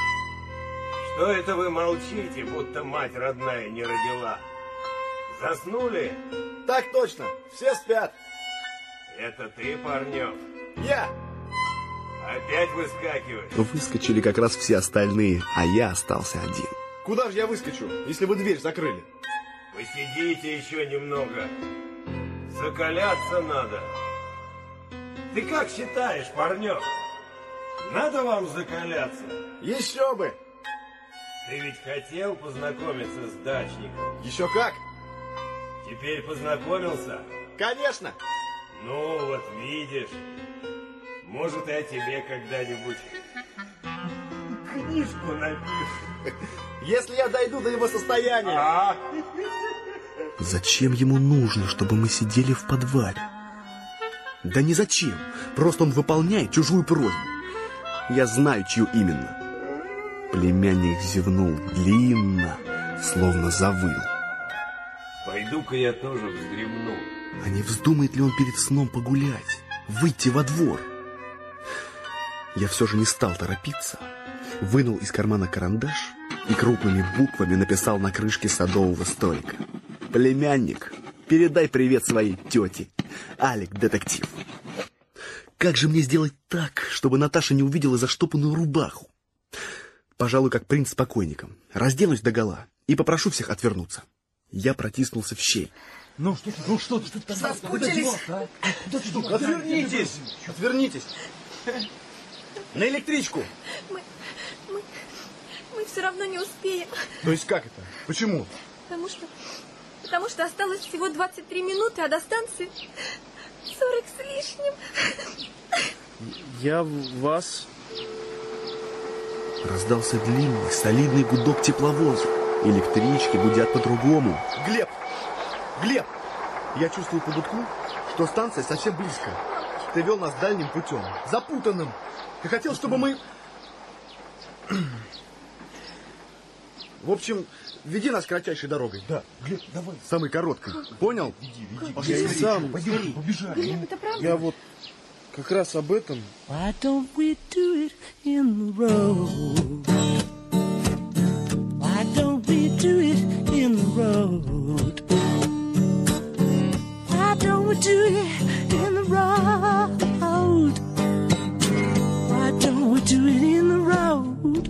Что это вы молчите, будто мать родная не родила? Заснули? Так точно, все спят. Это ты, Парнев? Я! Опять выскакиваешь? Выскочили как раз все остальные, а я остался один. Куда же я выскочу, если вы дверь закрыли? Посидите еще немного. Закаляться надо. Ты как считаешь, Парнев? Надо вам закаляться? Еще бы! Ты ведь хотел познакомиться с дачником? Еще как! Теперь познакомился? Конечно! Ну, вот видишь. Может, и о тебе когда-нибудь книжку напишу. Если я дойду до его состояния. Зачем ему нужно, чтобы мы сидели в подвале? Да не зачем. Просто он выполняет чужую просьбу. Я знаю, чью именно. Племянник зевнул длинно, словно завыл. Пойду-ка я тоже вздремну. А не вздумает ли он перед сном погулять, выйти во двор? Я все же не стал торопиться. Вынул из кармана карандаш и крупными буквами написал на крышке садового столика: племянник, передай привет своей тете. Алик детектив. как же мне сделать так, чтобы Наташа не увидела заштопанную рубаху? Пожалуй, как принц с покойником. Разденусь догола и попрошу всех отвернуться. Я протиснулся в щель. Ну что ты там? Соскучились? Отвернитесь! Отвернитесь! На электричку! Мы все равно не успеем. То есть как это? Почему? Потому что осталось всего 23 минуты, а до станции 40 с лишним. Я вас... Раздался длинный, солидный гудок тепловоза. Электрички гудят по-другому. Глеб! Глеб! Я чувствую по гудку, что станция совсем близко. Ты вел нас дальним путем, запутанным. Ты хотел, чтобы мы... В общем, веди нас кратчайшей дорогой. Да, Глеб, давай. Самой короткой. Понял? Пошли, сам. Побежали. Глеб, это правда? Я вот как раз об этом. Why don't we do it in the road? Why don't we do it in the road? Why don't we do it in the road? Why don't we do it in the road?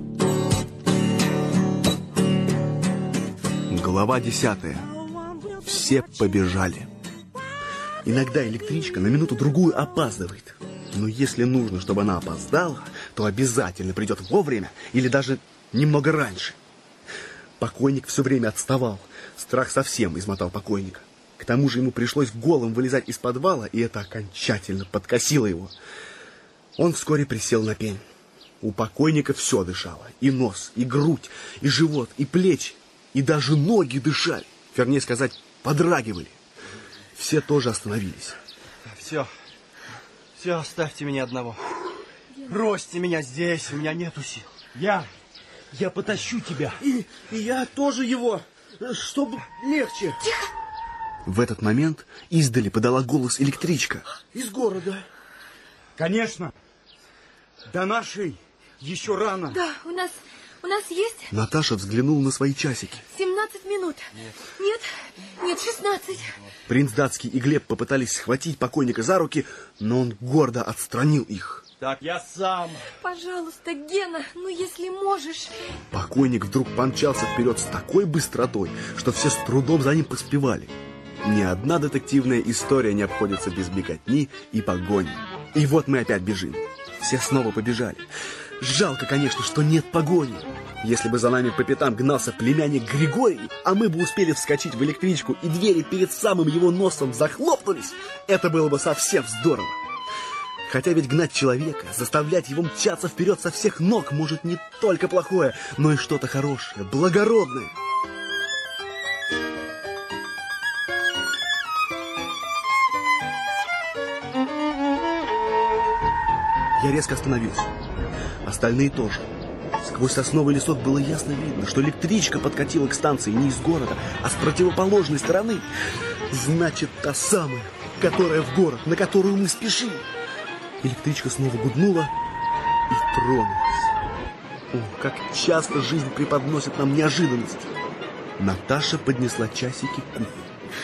Глава 10. Все побежали. Иногда электричка на минуту-другую опаздывает. Но если нужно, чтобы она опоздала, то обязательно придет вовремя или даже немного раньше. Покойник все время отставал. Страх совсем измотал покойника. К тому же ему пришлось голым вылезать из подвала, и это окончательно подкосило его. Он вскоре присел на пень. У покойника все дышало. И нос, и грудь, и живот, и плечи. И даже ноги дышали. Вернее сказать, подрагивали. Все тоже остановились. Все, оставьте меня одного. Бросьте меня здесь, у меня нету сил. Я потащу тебя. И я тоже его, чтобы легче. В этот момент издали подала голос электричка. Из города. Конечно. До нашей еще рано. Да, у нас есть Наташа взглянула на свои часики. 17 минут. Нет, 16. Принц Датский и Глеб попытались схватить покойника за руки, но он гордо отстранил их. Так, я сам. Пожалуйста, Гена, ну если можешь. Покойник вдруг помчался вперед с такой быстротой, что все с трудом за ним поспевали. Ни одна детективная история не обходится без беготни и погони. И вот мы опять бежим. Все снова побежали. Жалко, конечно, что нет погони. Если бы за нами по пятам гнался племянник Григорий, а мы бы успели вскочить в электричку, и двери перед самым его носом захлопнулись, это было бы совсем здорово. Хотя ведь гнать человека, заставлять его мчаться вперед со всех ног может не только плохое, но и что-то хорошее, благородное. Я резко остановился. Остальные тоже. Сквозь сосновый лесок было ясно видно, что электричка подкатила к станции не из города, а с противоположной стороны. Значит, та самая, которая в город, на которую мы спешим. Электричка снова гуднула и тронулась. О, как часто жизнь преподносит нам неожиданности. Наташа поднесла часики к уху.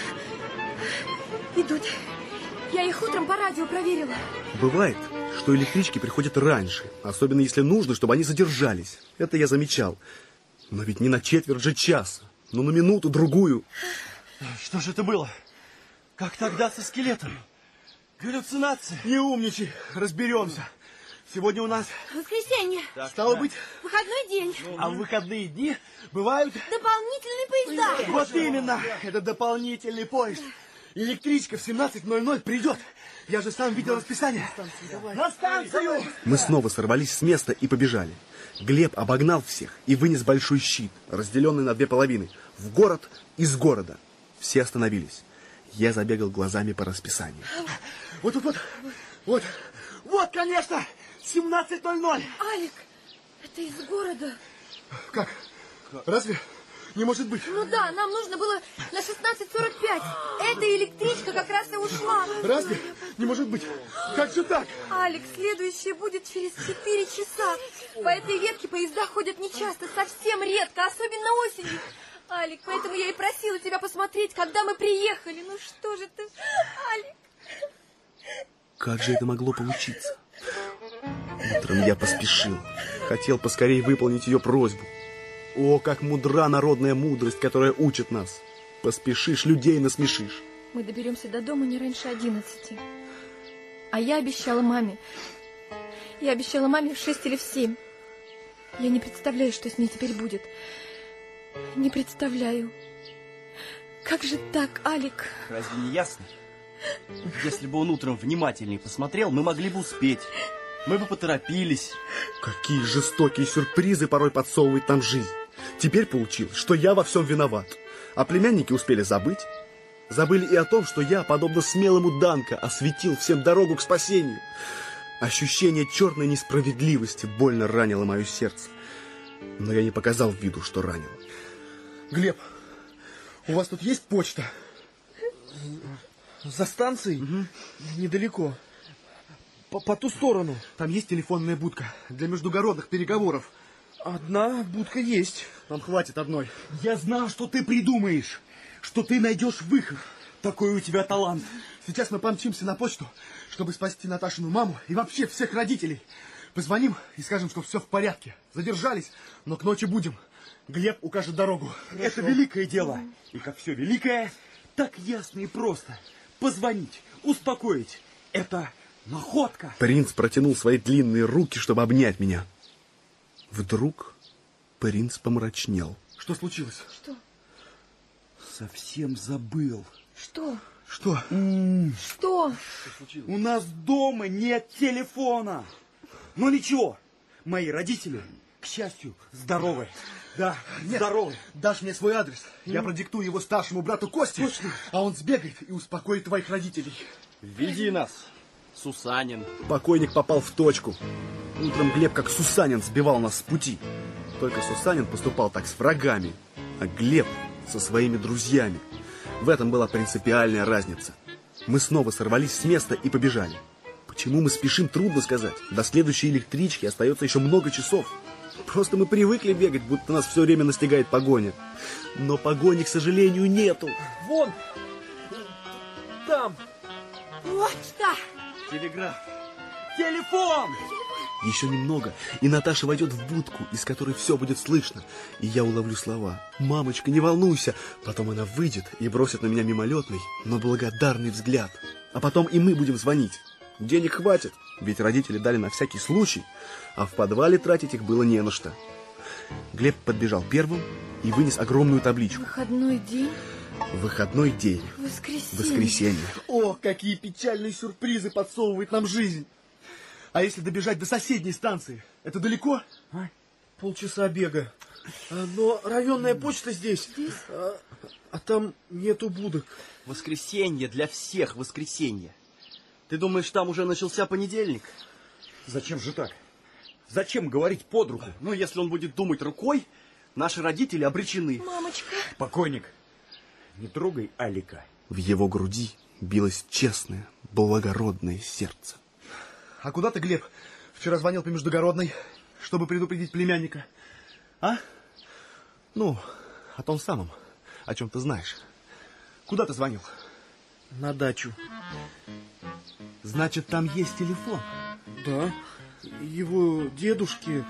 Идут. Я их утром по радио проверила. Бывает, что электрички приходят раньше, особенно если нужно, чтобы они задержались. Это я замечал. Но ведь не на четверть же часа, но на минуту-другую. Что же это было? Как тогда со скелетом? Галлюцинации? Не умничай, разберемся. Сегодня у нас... Воскресенье. Стало быть... Выходной день. А в выходные дни бывают... Дополнительные поезда. Вот именно, это дополнительный поезд. Электричка в 17:00 придет. Я же сам видел расписание. На станцию! Мы снова сорвались с места и побежали. Глеб обогнал всех и вынес большой щит, разделенный на две половины. В город, из города. Все остановились. Я забегал глазами по расписанию. Вот, конечно, 17:00. Алик, это из города. Как? Разве? Не может быть. Ну да, нам нужно было на 16:45. Эта электричка как раз и ушла. Разве? Не может быть. Как же так? Алик, следующая будет через 4 часа. По этой ветке поезда ходят нечасто, совсем редко, особенно осенью. Алик, поэтому я и просила тебя посмотреть, когда мы приехали. Ну что же ты, Алик? Как же это могло получиться? Утром я поспешил. Хотел поскорее выполнить ее просьбу. О, как мудра народная мудрость, которая учит нас. Поспешишь, людей насмешишь. Мы доберемся до дома не раньше 11. А я обещала маме. Я обещала маме в 6 или в 7. Я не представляю, что с ней теперь будет. Не представляю. Как же так, Алик? Разве не ясно? Если бы он утром внимательнее посмотрел, мы могли бы успеть. Мы бы поторопились. Какие жестокие сюрпризы порой подсовывает нам жизнь. Теперь получилось, что я во всем виноват. А племянники успели забыть. Забыли и о том, что я, подобно смелому Данко, осветил всем дорогу к спасению. Ощущение черной несправедливости больно ранило мое сердце. Но я не показал виду, что ранен. Глеб, у вас тут есть почта? За станцией? Недалеко. По ту сторону. Там есть телефонная будка для междугородных переговоров. Одна будка есть. Нам хватит одной. Я знал, что ты придумаешь, что ты найдешь выход. Такой у тебя талант. Сейчас мы помчимся на почту, чтобы спасти Наташину маму и вообще всех родителей. Позвоним и скажем, что все в порядке. Задержались, но к ночи будем. Глеб укажет дорогу. Хорошо. Это великое дело. И как все великое, так ясно и просто. Позвонить, успокоить. Это находка. Принц протянул свои длинные руки, чтобы обнять меня. Вдруг принц помрачнел. Что случилось? Что? Совсем забыл. Что? Что? Что? У нас дома нет телефона. Но ничего, мои родители, к счастью, здоровы. Да, здоровы. Дашь мне свой адрес, я продиктую его старшему брату Косте, а он сбегает и успокоит твоих родителей. Веди нас, Сусанин. Покойник попал в точку. Утром Глеб, как Сусанин, сбивал нас с пути. Только Сусанин поступал так с врагами, а Глеб со своими друзьями. В этом была принципиальная разница. Мы снова сорвались с места и побежали. Почему мы спешим, трудно сказать. До следующей электрички остается еще много часов. Просто мы привыкли бегать, будто нас все время настигает погоня. Но погони, к сожалению, нету. Вон! Там! Почта! Телеграф! Телефон! Еще немного, и Наташа войдет в будку, из которой все будет слышно. И я уловлю слова: «Мамочка, не волнуйся». Потом она выйдет и бросит на меня мимолетный, но благодарный взгляд. А потом и мы будем звонить. Денег хватит, ведь родители дали на всякий случай, а в подвале тратить их было не на что. Глеб подбежал первым и вынес огромную табличку. Выходной день? Выходной день. Воскресенье. О, какие печальные сюрпризы подсовывает нам жизнь. А если добежать до соседней станции, это далеко? Полчаса бега. Но районная почта здесь. А там нету будок. Воскресенье для всех воскресенье. Ты думаешь, там уже начался понедельник? Зачем же так? Зачем говорить под руку? Ну, если он будет думать рукой, наши родители обречены. Мамочка. Покойник, не трогай Алика. В его груди билось честное, благородное сердце. А куда ты, Глеб, вчера звонил по междугородной, чтобы предупредить племянника? А? Ну, о том самом, о чем ты знаешь. Куда ты звонил? На дачу. Значит, там есть телефон? Да. Его дедушки...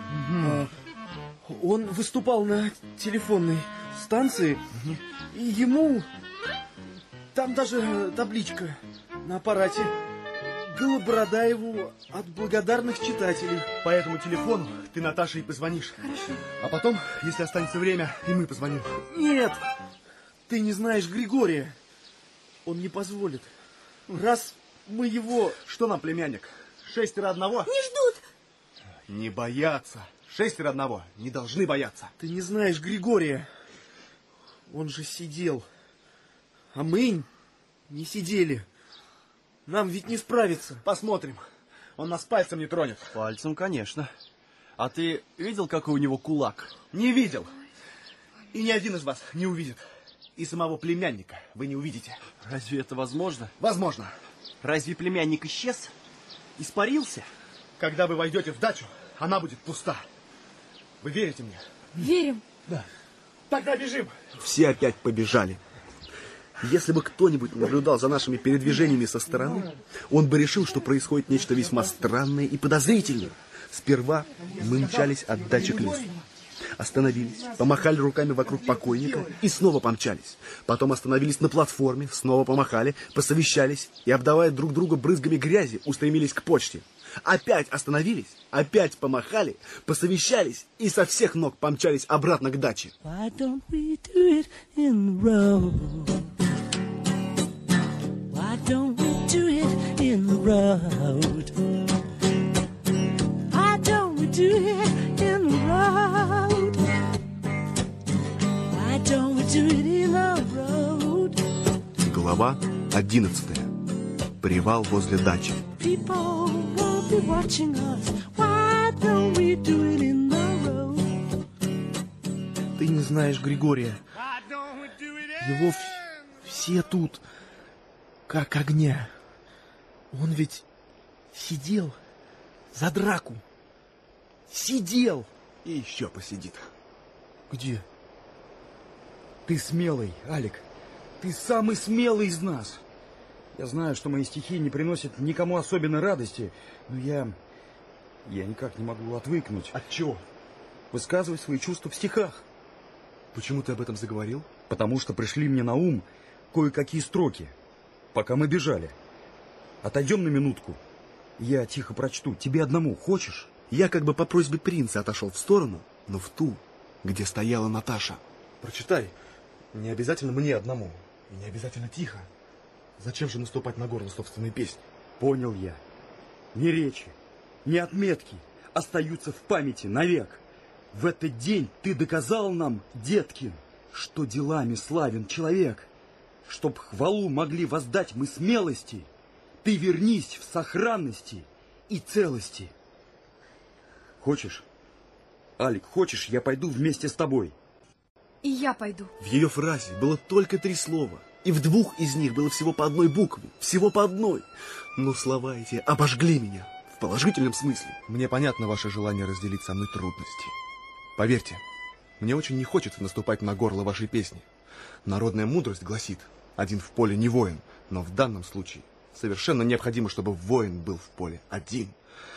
Он выступал на телефонной станции, и ему... Там даже табличка на аппарате. Голобородаеву от благодарных читателей. По этому телефону ты Наташе и позвонишь. Хорошо. А потом, если останется время, и мы позвоним. Нет, ты не знаешь Григория. Он не позволит. Раз мы его... Что нам, племянник? 6 одного? Не ждут. Не боятся. 6 одного. Не должны бояться. Ты не знаешь Григория. Он же сидел. А мы не сидели. Нам ведь не справиться. Посмотрим. Он нас пальцем не тронет. Пальцем, конечно. А ты видел, какой у него кулак? Не видел. И ни один из вас не увидит. И самого племянника вы не увидите. Разве это возможно? Возможно. Разве племянник исчез? Испарился? Когда вы войдете в дачу, она будет пуста. Вы верите мне? Верим. Да. Тогда бежим. Все опять побежали. Если бы кто-нибудь наблюдал за нашими передвижениями со стороны, он бы решил, что происходит нечто весьма странное и подозрительное. Сперва мы мчались от дачи к лесу. Остановились, помахали руками вокруг покойника и снова помчались. Потом остановились на платформе, снова помахали, посовещались и, обдавая друг друга брызгами грязи, устремились к почте. Опять остановились, опять помахали, посовещались и со всех ног помчались обратно к даче. Why don't we do it in the road? Why don't we do it in the road? Why don't we do it in the road? Why don't we do it in the road? Глава 11. Привал возле дачи. People won't be watching us. Why don't we do it in the road? Ты не знаешь Григория. Его все тут, как огня. Он ведь сидел за драку. Сидел. И еще посидит. Где? Ты смелый, Алик. Ты самый смелый из нас. Я знаю, что мои стихи не приносят никому особенной радости, но я никак не могу отвыкнуть. От чего? Высказывать свои чувства в стихах. Почему ты об этом заговорил? Потому что пришли мне на ум кое-какие строки, пока мы бежали. Отойдем на минутку. Я тихо прочту. Тебе одному хочешь? Я как бы по просьбе принца отошел в сторону, но в ту, где стояла Наташа. Прочитай. Не обязательно мне одному. И не обязательно тихо. Зачем же наступать на горло собственной песни? Понял я. Ни речи, ни отметки остаются в памяти навек. В этот день ты доказал нам, Деткин, что делами славен человек. Чтоб хвалу могли воздать мы смелости, ты вернись в сохранности и целости. Хочешь? Алик, хочешь, я пойду вместе с тобой? И я пойду. В ее фразе было только 3 слова. И в 2 из них было всего по одной букве. Всего по одной. Но слова эти обожгли меня. В положительном смысле. Мне понятно ваше желание разделить со мной трудности. Поверьте, мне очень не хочется наступать на горло вашей песни. Народная мудрость гласит: один в поле не воин. Но в данном случае совершенно необходимо, чтобы воин был в поле один.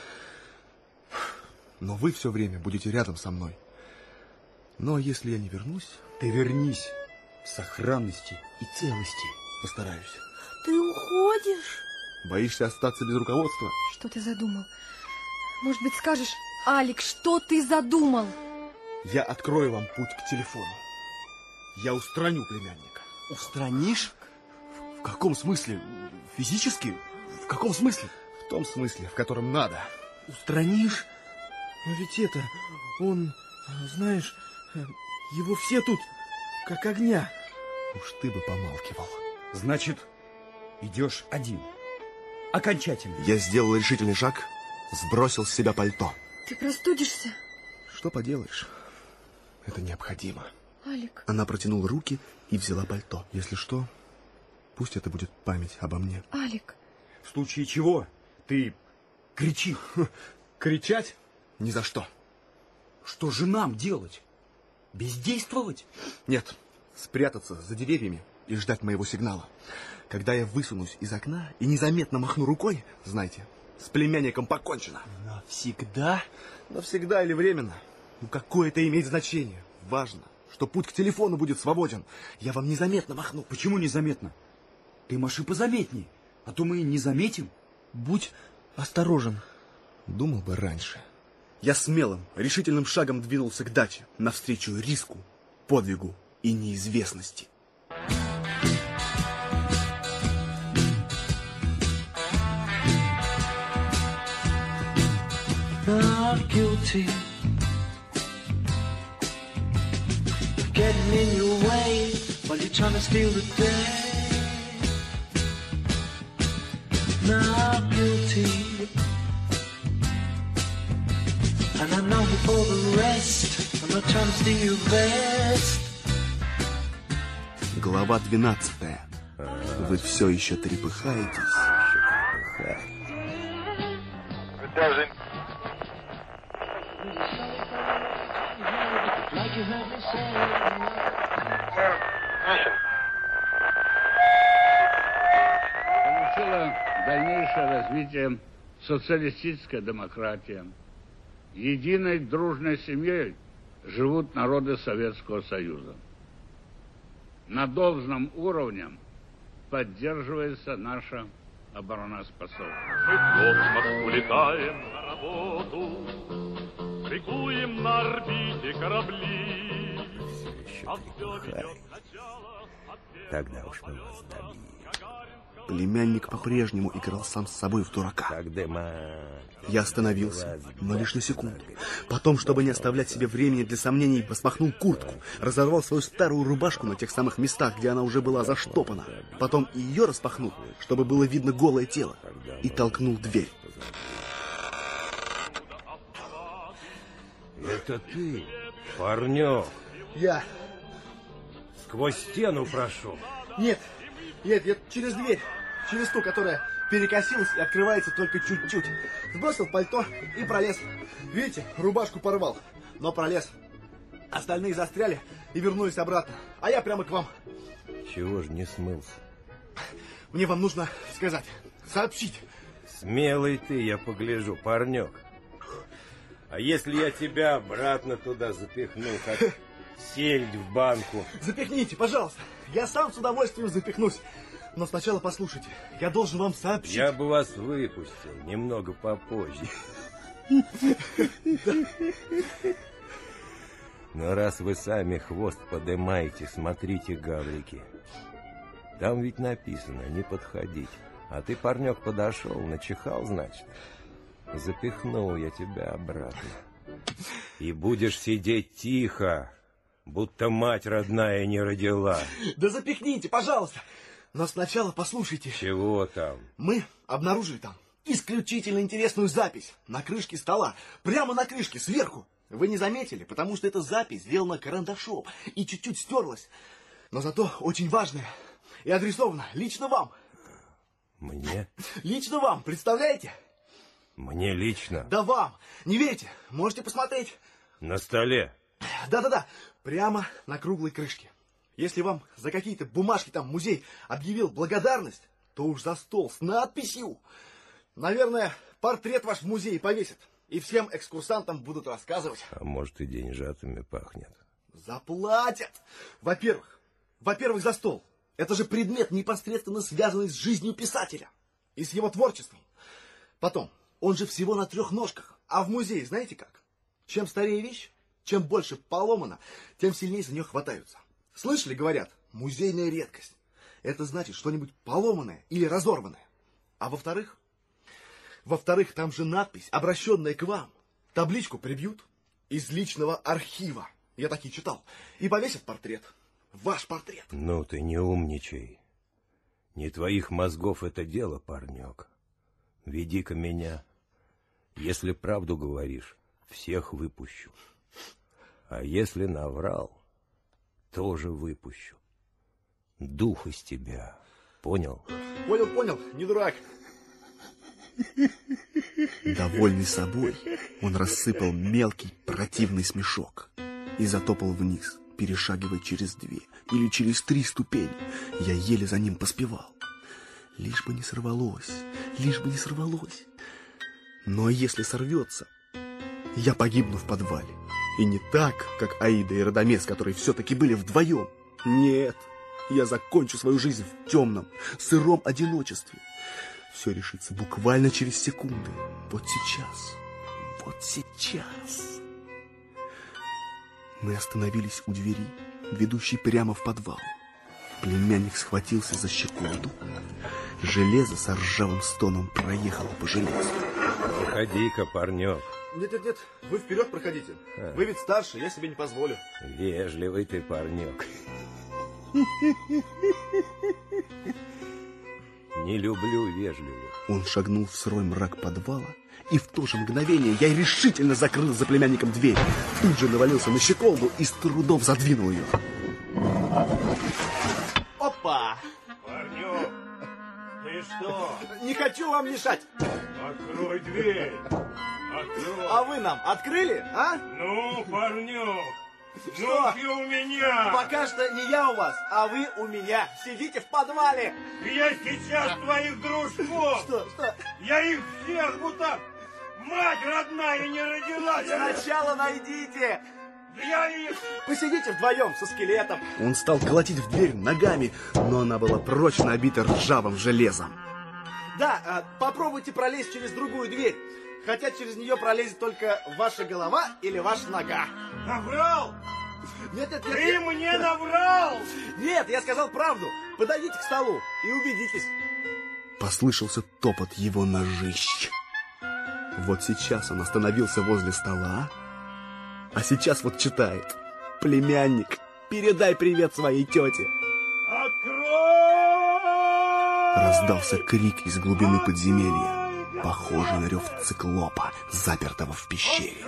Но вы все время будете рядом со мной. Ну, а если я не вернусь... Ты вернись в сохранности и целости. Постараюсь. Ты уходишь? Боишься остаться без руководства? Что ты задумал? Может быть, скажешь, Алик, что ты задумал? Я открою вам путь к телефону. Я устраню племянника. Устранишь? В каком смысле? Физически? В каком смысле? В том смысле, в котором надо. Устранишь? Но ведь он, знаешь, его все тут, как огня. Уж ты бы помалкивал. Значит, идешь один. Окончательно. Я сделал решительный шаг, сбросил с себя пальто. Ты простудишься? Что поделаешь? Это необходимо. Алик. Она протянула руки и взяла пальто. Если что, пусть это будет память обо мне. Алик. В случае чего ты кричи. Кричать? Ни за что. Что же нам делать? Бездействовать? Нет, спрятаться за деревьями и ждать моего сигнала. Когда я высунусь из окна и незаметно махну рукой, знаете, с племянником покончено. Навсегда? Навсегда или временно? Ну, какое это имеет значение? Важно, что путь к телефону будет свободен. Я вам незаметно махну. Почему незаметно? Ты маши позаметней, а то мы не заметим. Будь осторожен. Думал бы раньше. Я смелым, решительным шагом двинулся к даче, навстречу риску, подвигу и неизвестности. Not guilty of getting in your way while you're trying to steal the day. Not guilty, and I know before the rest, I'm not trying to steal your best. Глава 12. Вы все еще трепыхаетесь. Даже... развития социалистическая демократия. Единой дружной семьей живут народы Советского Союза. На должном уровне поддерживается наша обороноспособность. Мы в космос улетаем на работу, шикуем на орбите корабли. А все ведет сначала от Тогда уж мы вас добьем. Племянник по-прежнему играл сам с собой в дурака. Я остановился, но лишь на секунду. Потом, чтобы не оставлять себе времени для сомнений, посмахнул куртку, разорвал свою старую рубашку на тех самых местах, где она уже была заштопана. Потом и ее распахнул, чтобы было видно голое тело, и толкнул дверь. Это ты, парнек? Я. Сквозь стену прошел? Нет, я через дверь, через ту, которая перекосилась и открывается только чуть-чуть. Сбросил пальто и пролез. Видите, рубашку порвал, но пролез. Остальные застряли и вернулись обратно, а я прямо к вам. Чего ж не смылся? Мне вам нужно сказать, сообщить. Смелый ты, я погляжу, парнек. А если я тебя обратно туда запихну, как сельдь в банку? Запихните, пожалуйста. Я сам с удовольствием запихнусь. Но сначала послушайте, я должен вам сообщить. Я бы вас выпустил немного попозже. Но раз вы сами хвост поднимаете, смотрите, гаврики. Там ведь написано не подходить. А ты, парнек, подошел, начихал, значит. Запихнул я тебя обратно. И будешь сидеть тихо, будто мать родная не родила. Да запихните, пожалуйста. Но сначала послушайте. Чего там? Мы обнаружили там исключительно интересную запись на крышке стола. Прямо на крышке, сверху. Вы не заметили, потому что эта запись сделана карандашом и чуть-чуть стерлась. Но зато очень важная и адресована лично вам. Мне? Лично вам, представляете? Мне лично? Да вам. Не верите? Можете посмотреть. На столе? Да-да-да. Прямо на круглой крышке. Если вам за какие-то бумажки там музей объявил благодарность, то уж за стол с надписью. Наверное, портрет ваш в музее повесят. И всем экскурсантам будут рассказывать. А может, и деньжатами пахнет. Заплатят. Во-первых, за стол. Это же предмет, непосредственно связанный с жизнью писателя. И с его творчеством. Потом, он же всего на 3 ножках. А в музее знаете как? Чем старее вещь, чем больше поломана, тем сильнее за нее хватаются. Слышали, говорят, музейная редкость. Это значит что-нибудь поломанное или разорванное. А во-вторых, там же надпись, обращенная к вам. Табличку прибьют из личного архива. Я такие читал. И повесят портрет. Ваш портрет. Ну ты не умничай. Не твоих мозгов это дело, парнек. Веди-ка меня. Если правду говоришь, всех выпущу. А если наврал, тоже выпущу. Дух из тебя. Понял? Понял, не дурак. Довольный собой, он рассыпал мелкий противный смешок и затопал вниз, перешагивая через 2 или через 3 ступени. Я еле за ним поспевал. Лишь бы не сорвалось. Но если сорвется, я погибну в подвале. И не так, как Аида и Радамес, которые все-таки были вдвоем. Нет, я закончу свою жизнь в темном, сыром одиночестве. Все решится буквально через секунды. Вот сейчас. Мы остановились у двери, ведущей прямо в подвал. Племянник схватился за щеколду. Железо с ржавым стоном проехало по железу. Проходи-ка, парнек. Нет, вы вперед проходите. Вы ведь старше, я себе не позволю. Вежливый ты, парнек. Не люблю вежливых. Он шагнул в сырой мрак подвала, и в то же мгновение я решительно закрыл за племянником дверь. Тут же навалился на щеколду и с трудом задвинул ее. Опа! Парнек, ты что? Не хочу вам мешать. Открой дверь. Открой. А вы нам открыли, а? Ну, парнек, Что? у меня! Пока что не я у вас, а вы у меня. Сидите в подвале. Я сейчас твоих дружков! Что? Я их всех, будто мать родная не родила! Сначала найдите. Я их... Посидите вдвоем со скелетом. Он стал колотить в дверь ногами, но она была прочно обита ржавым железом. Да, попробуйте пролезть через другую дверь. Хотя через нее пролезет только ваша голова или ваша нога. Наврал! Нет. Ты мне наврал! Нет, я сказал правду. Подойдите к столу и убедитесь. Послышался топот его ножищ. Вот сейчас он остановился возле стола, а сейчас вот читает. Племянник, передай привет своей тете. Открой! Раздался крик из глубины подземелья, похожий на рев циклопа, запертого в пещере.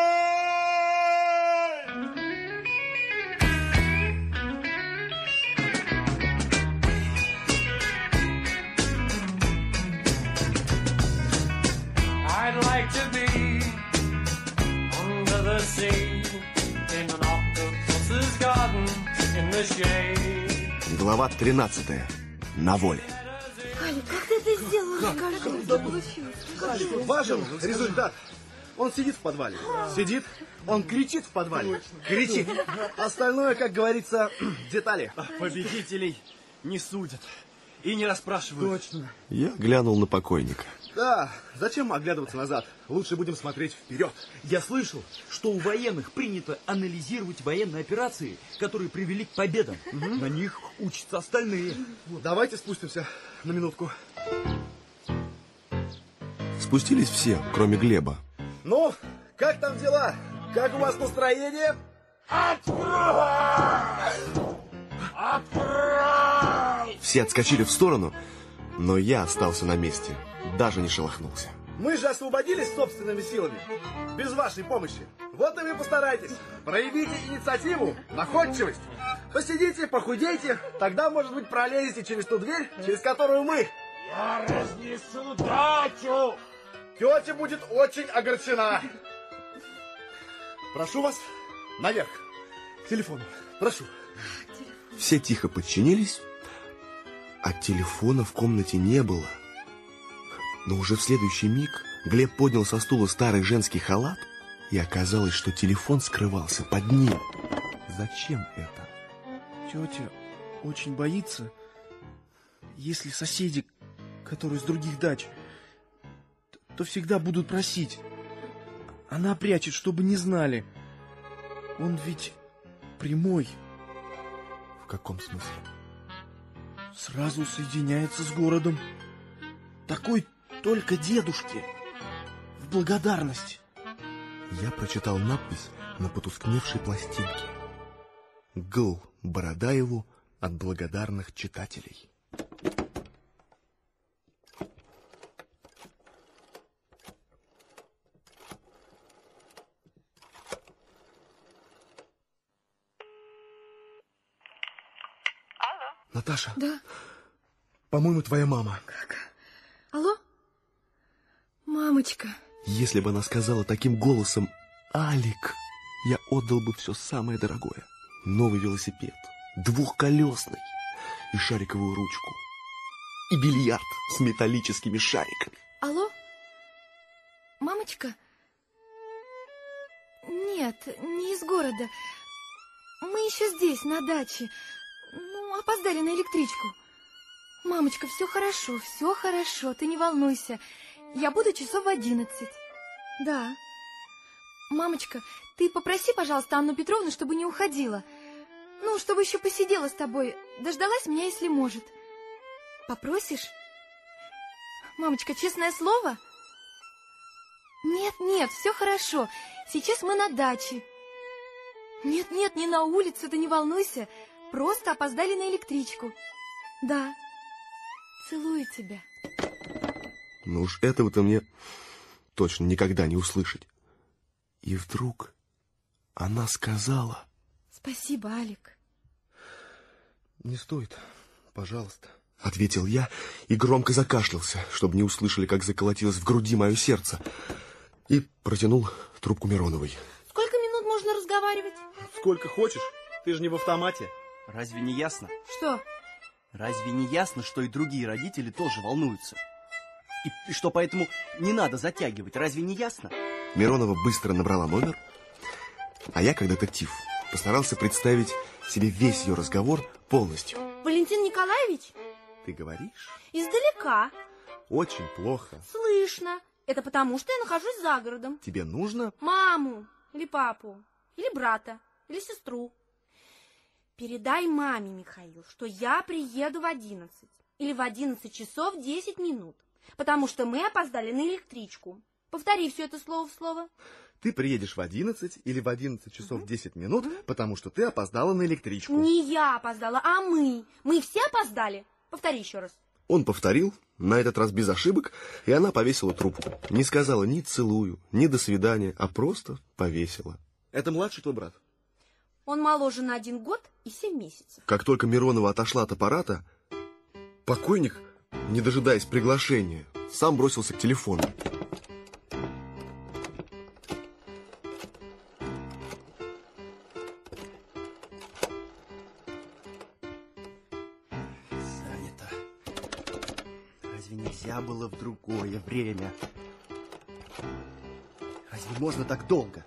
I'd like to be under the sea in an octopus's garden in the shade. Глава 13. На воле. Алик, как ты это сделал? Скажи, что получилось. Важен результат. Он сидит в подвале. Сидит. Он кричит в подвале. Кричит. Остальное, как говорится, детали. Победителей не судят и не расспрашивают. Точно. Я глянул на покойника. Да, зачем оглядываться назад? Лучше будем смотреть вперед. Я слышал, что у военных принято анализировать военные операции, которые привели к победам. На них учатся остальные. Давайте спустимся на минутку. Спустились все, кроме Глеба. Ну, как там дела? Как у вас настроение? Все отскочили в сторону, но я остался на месте, даже не шелохнулся. Мы же освободились собственными силами, без вашей помощи. Вот и вы постарайтесь. Проявите инициативу, находчивость. Посидите, похудейте, тогда, может быть, пролезете через ту дверь, через которую мы. Я разнесу дачу! Тетя будет очень огорчена. Прошу вас, наверх. Телефон, прошу. Все тихо подчинились, а телефона в комнате не было. Но уже в следующий миг Глеб поднял со стула старый женский халат, и оказалось, что телефон скрывался под ним. Зачем это? Тетя очень боится, если соседи, которые с других дач, то всегда будут просить. Она прячет, чтобы не знали. Он ведь прямой. В каком смысле? Сразу соединяется с городом. Такой только дедушке. В благодарность. Я прочитал надпись на потускневшей пластинке. Гл. Бородаеву от благодарных читателей. Наташа. Да? По-моему, твоя мама. Как? Алло? Мамочка. Если бы она сказала таким голосом «Алик», я отдал бы все самое дорогое. Новый велосипед, двухколесный, и шариковую ручку, и бильярд с металлическими шариками. Алло? Мамочка? Нет, не из города. Мы еще здесь, на даче. Ну, опоздали на электричку. Мамочка, все хорошо, ты не волнуйся. Я буду часов в 11. Да. Мамочка, ты попроси, пожалуйста, Анну Петровну, чтобы не уходила. Ну, чтобы еще посидела с тобой. Дождалась меня, если может. Попросишь? Мамочка, честное слово? Нет, все хорошо. Сейчас мы на даче. Нет, не на улице, ты не волнуйся. Просто опоздали на электричку. Да. Целую тебя. Ну уж этого-то мне точно никогда не услышать. И вдруг она сказала... Спасибо, Алик. Не стоит, пожалуйста. Ответил я и громко закашлялся, чтобы не услышали, как заколотилось в груди мое сердце. И протянул трубку Мироновой. Сколько минут можно разговаривать? разговаривать. Сколько хочешь, ты же не в автомате. Разве не ясно? Что? Разве не ясно, что и другие родители тоже волнуются? И что поэтому не надо затягивать, разве не ясно? Миронова быстро набрала номер, а я, как детектив, постарался представить себе весь ее разговор полностью. Валентин Николаевич? Ты говоришь? Издалека. Очень плохо. Слышно. Это потому, что я нахожусь за городом. Тебе нужно? Маму, или папу, или брата, или сестру. Передай маме, Михаил, что я приеду в 11. Или в 11 часов 10 минут. Потому что мы опоздали на электричку. Повтори все это слово в слово. Ты приедешь в 11 или в 11 часов 10 минут, потому что ты опоздала на электричку. Не я опоздала, а мы. Мы все опоздали. Повтори еще раз. Он повторил, на этот раз без ошибок, и она повесила трубку. Не сказала ни целую, ни до свидания, а просто повесила. Это младший твой брат? Он моложе на 1 год и 7 месяцев. Как только Миронова отошла от аппарата, покойник, не дожидаясь приглашения, сам бросился к телефону. Занято. Разве нельзя было в другое время? Разве можно так долго?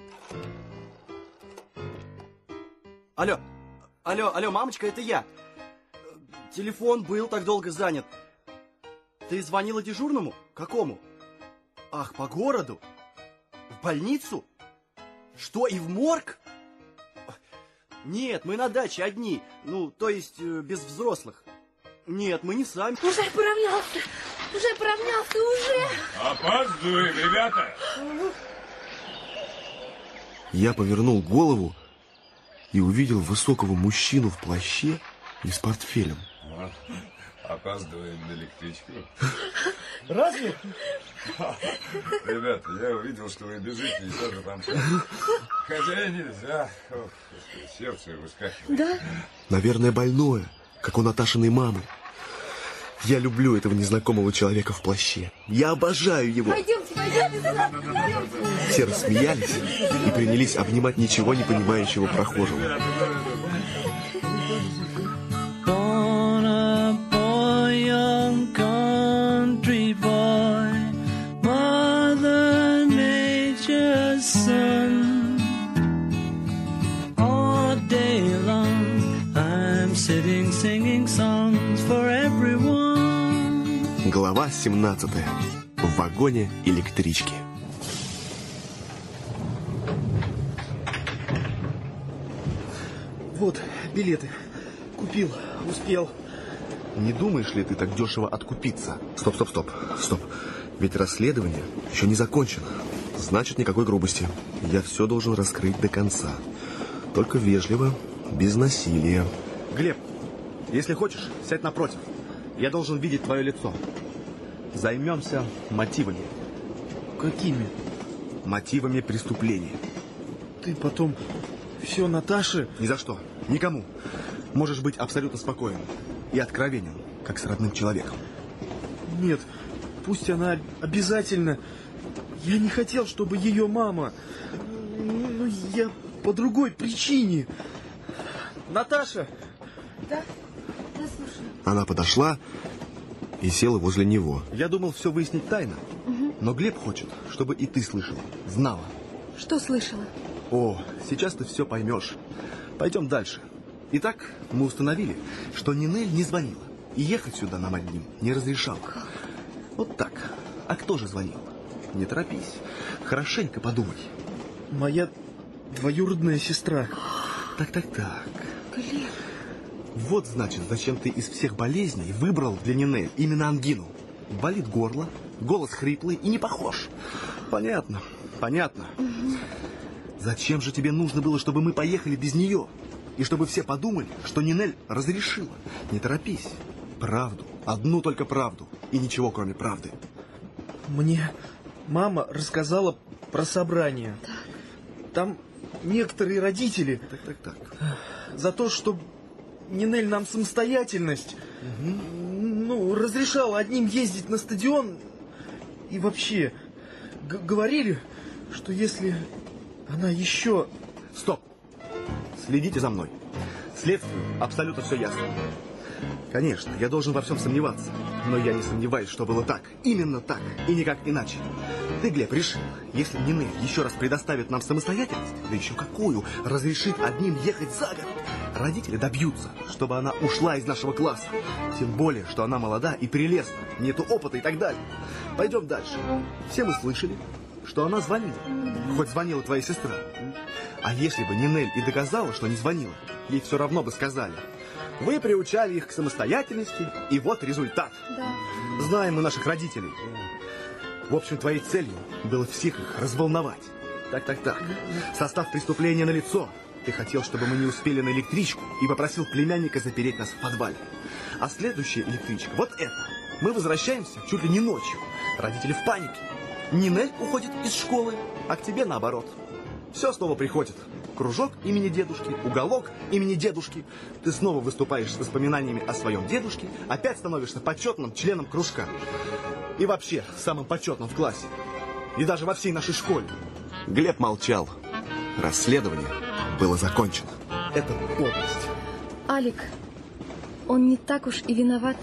Алло, алло, мамочка, это я. Телефон был так долго занят. Ты звонила дежурному? Какому? Ах, по городу? В больницу? Что, и в морг? Нет, мы на даче одни. Ну, то есть без взрослых. Нет, мы не сами. Уже поравнялся, уже. Опаздываем, ребята. Я повернул голову и увидел высокого мужчину в плаще и с портфелем. Опаздываем на электричку. Разве? Ребята, я увидел, что вы бежите и тоже там. Хотя и нельзя. Ох, сердце выскакивает. Да? Наверное, больное, как у Наташиной мамы. Я люблю этого незнакомого человека в плаще. Я обожаю его. Пойдемте сюда. Все рассмеялись и принялись обнимать ничего не понимающего прохожего. Born a boy, young country boy, Mother Nature's son. All day long I'm sitting singing songs for everyone. Глава 17. В вагоне электрички. Вот, билеты. Купил, успел. Не думаешь ли ты так дешево откупиться? Стоп. Ведь расследование еще не закончено. Значит, никакой грубости. Я все должен раскрыть до конца. Только вежливо, без насилия. Глеб, если хочешь, сядь напротив. Я должен видеть твое лицо. Займемся мотивами. Какими? Мотивами преступления. Ты потом все Наташе... Ни за что. Никому. Можешь быть абсолютно спокоен и откровенен, как с родным человеком. Нет, пусть она обязательно... Я не хотел, чтобы ее мама... Ну, я по другой причине. Наташа! Да, слушаю. Она подошла и села возле него. Я думал все выяснить тайно. Но Глеб хочет, чтобы и ты слышала, знала. Что слышала? О, сейчас ты все поймешь. Пойдем дальше. Итак, мы установили, что Нинель не звонила. И ехать сюда нам одним не разрешал. Вот так. А кто же звонил? Не торопись. Хорошенько подумай. Моя двоюродная сестра. Так. Глеб. Вот, значит, зачем ты из всех болезней выбрал для Нинель именно ангину. Болит горло, голос хриплый и не похож. Понятно. Зачем же тебе нужно было, чтобы мы поехали без нее? И чтобы все подумали, что Нинель разрешила. Не торопись. Правду. Одну только правду. И ничего, кроме правды. Мне мама рассказала про собрание. Там некоторые родители... Так. За то, что Нинель нам самостоятельность... Ну, разрешала одним ездить на стадион. И вообще... Говорили, что если она еще... Стоп! Следите за мной. Следствию абсолютно все ясно. Конечно, я должен во всем сомневаться, но я не сомневаюсь, что было так. Именно так, и никак иначе. Ты, Глеб, решил, если Нинель еще раз предоставит нам самостоятельность, да еще какую, разрешит одним ехать за город, родители добьются, чтобы она ушла из нашего класса. Тем более, что она молода и прелестна, нету опыта и так далее. Пойдем дальше. Все мы слышали, что она звонила. Хоть звонила твоя сестра. А если бы Нинель и доказала, что не звонила, ей все равно бы сказали. Вы приучали их к самостоятельности, и вот результат. Да. Знаем мы наших родителей. В общем, твоей целью было всех их разволновать. Так. Состав преступления налицо. Ты хотел, чтобы мы не успели на электричку, и попросил племянника запереть нас в подвале. А следующая электричка, вот эта. Мы возвращаемся чуть ли не ночью. Родители в панике. Нинель уходит из школы, а к тебе наоборот. Все снова приходит. Кружок имени дедушки, уголок имени дедушки. Ты снова выступаешь с воспоминаниями о своем дедушке, опять становишься почетным членом кружка. И вообще, самым почетным в классе. И даже во всей нашей школе. Глеб молчал. Расследование было закончено. Это подлость. Алик, он не так уж и виноват.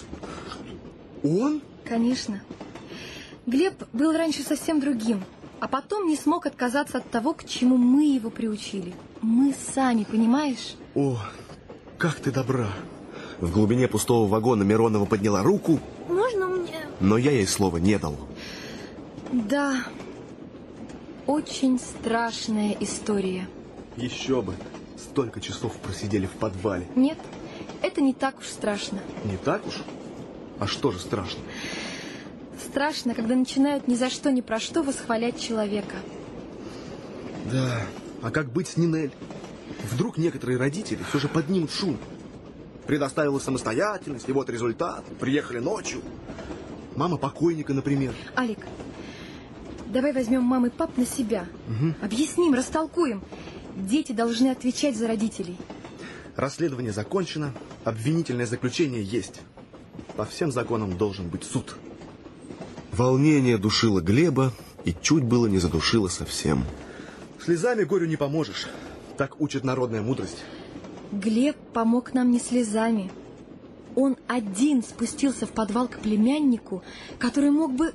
Он? Конечно. Глеб был раньше совсем другим. А потом не смог отказаться от того, к чему мы его приучили. Мы сами, понимаешь? О, как ты добра. В глубине пустого вагона Миронова подняла руку. Можно мне? Но я ей слова не дал. Да, очень страшная история. Еще бы. Столько часов просидели в подвале. Нет, это не так уж страшно. Не так уж? А что же страшно? Страшно, когда начинают ни за что, ни про что восхвалять человека. Да, а как быть с Нинель? Вдруг некоторые родители все же поднимут шум. Предоставила самостоятельность, и вот результат. Приехали ночью. Мама покойника, например. Алик, давай возьмем мам и пап на себя. Объясним, растолкуем. Дети должны отвечать за родителей. Расследование закончено, обвинительное заключение есть. По всем законам должен быть суд. Волнение душило Глеба и чуть было не задушило совсем. Слезами горю не поможешь. Так учит народная мудрость. Глеб помог нам не слезами. Он один спустился в подвал к племяннику, который мог бы...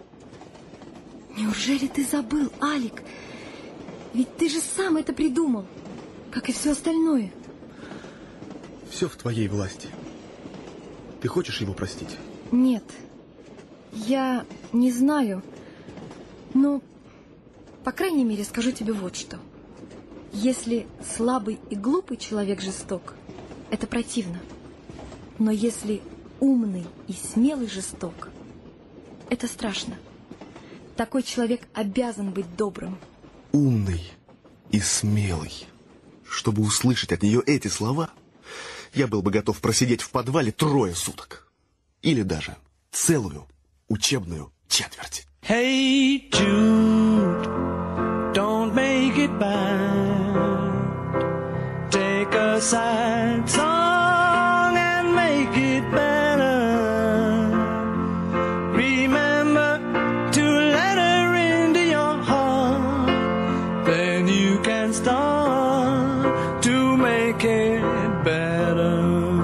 Неужели ты забыл, Алик? Ведь ты же сам это придумал, как и все остальное. Все в твоей власти. Ты хочешь его простить? Нет. Я не знаю, но, по крайней мере, скажу тебе вот что. Если слабый и глупый человек жесток, это противно. Но если умный и смелый жесток, это страшно. Такой человек обязан быть добрым. Умный и смелый. Чтобы услышать от нее эти слова, я был бы готов просидеть в подвале 3 суток. Или даже целую учебную четверть. Hey Jude, don't make it bad. Take a sad song and make it better. Remember to let her into your heart. Then you can start to make it better.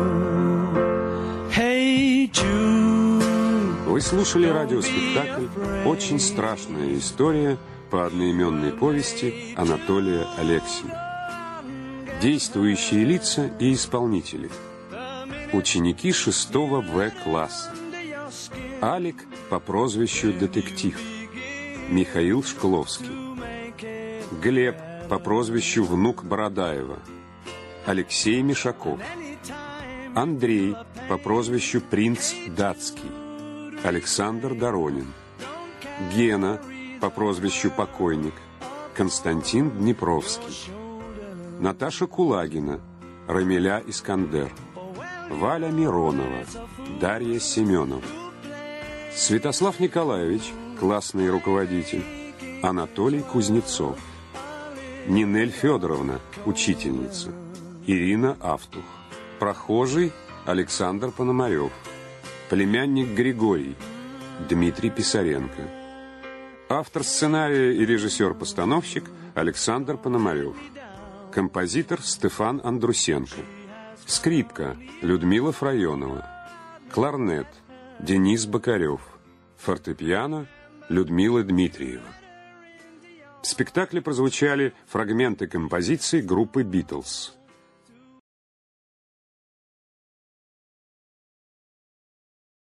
Hey Jude. Вы слушали радиоспектакль «Очень страшная история» по одноименной повести Анатолия Алексина. Действующие лица и исполнители. Ученики 6 В класса. Алик по прозвищу Детектив. Михаил Шкловский. Глеб по прозвищу Внук Бородаева. Алексей Мишаков. Андрей по прозвищу Принц Датский. Александр Доронин. Гена по прозвищу Покойник. Константин Днепровский. Наташа Кулагина. Рамиля Искандер. Валя Миронова. Дарья Семенова. Святослав Николаевич, классный руководитель. Анатолий Кузнецов. Нинель Федоровна, учительница. Ирина Автух. Прохожий Александр Пономарев. Племянник Григорий Дмитрий Писаренко. Автор сценария и режиссер-постановщик Александр Пономарев. Композитор Стефан Андрусенко. Скрипка Людмила Фрайонова. Кларнет Денис Бокарев. Фортепиано Людмила Дмитриева. В спектакле прозвучали фрагменты композиций группы «Битлз».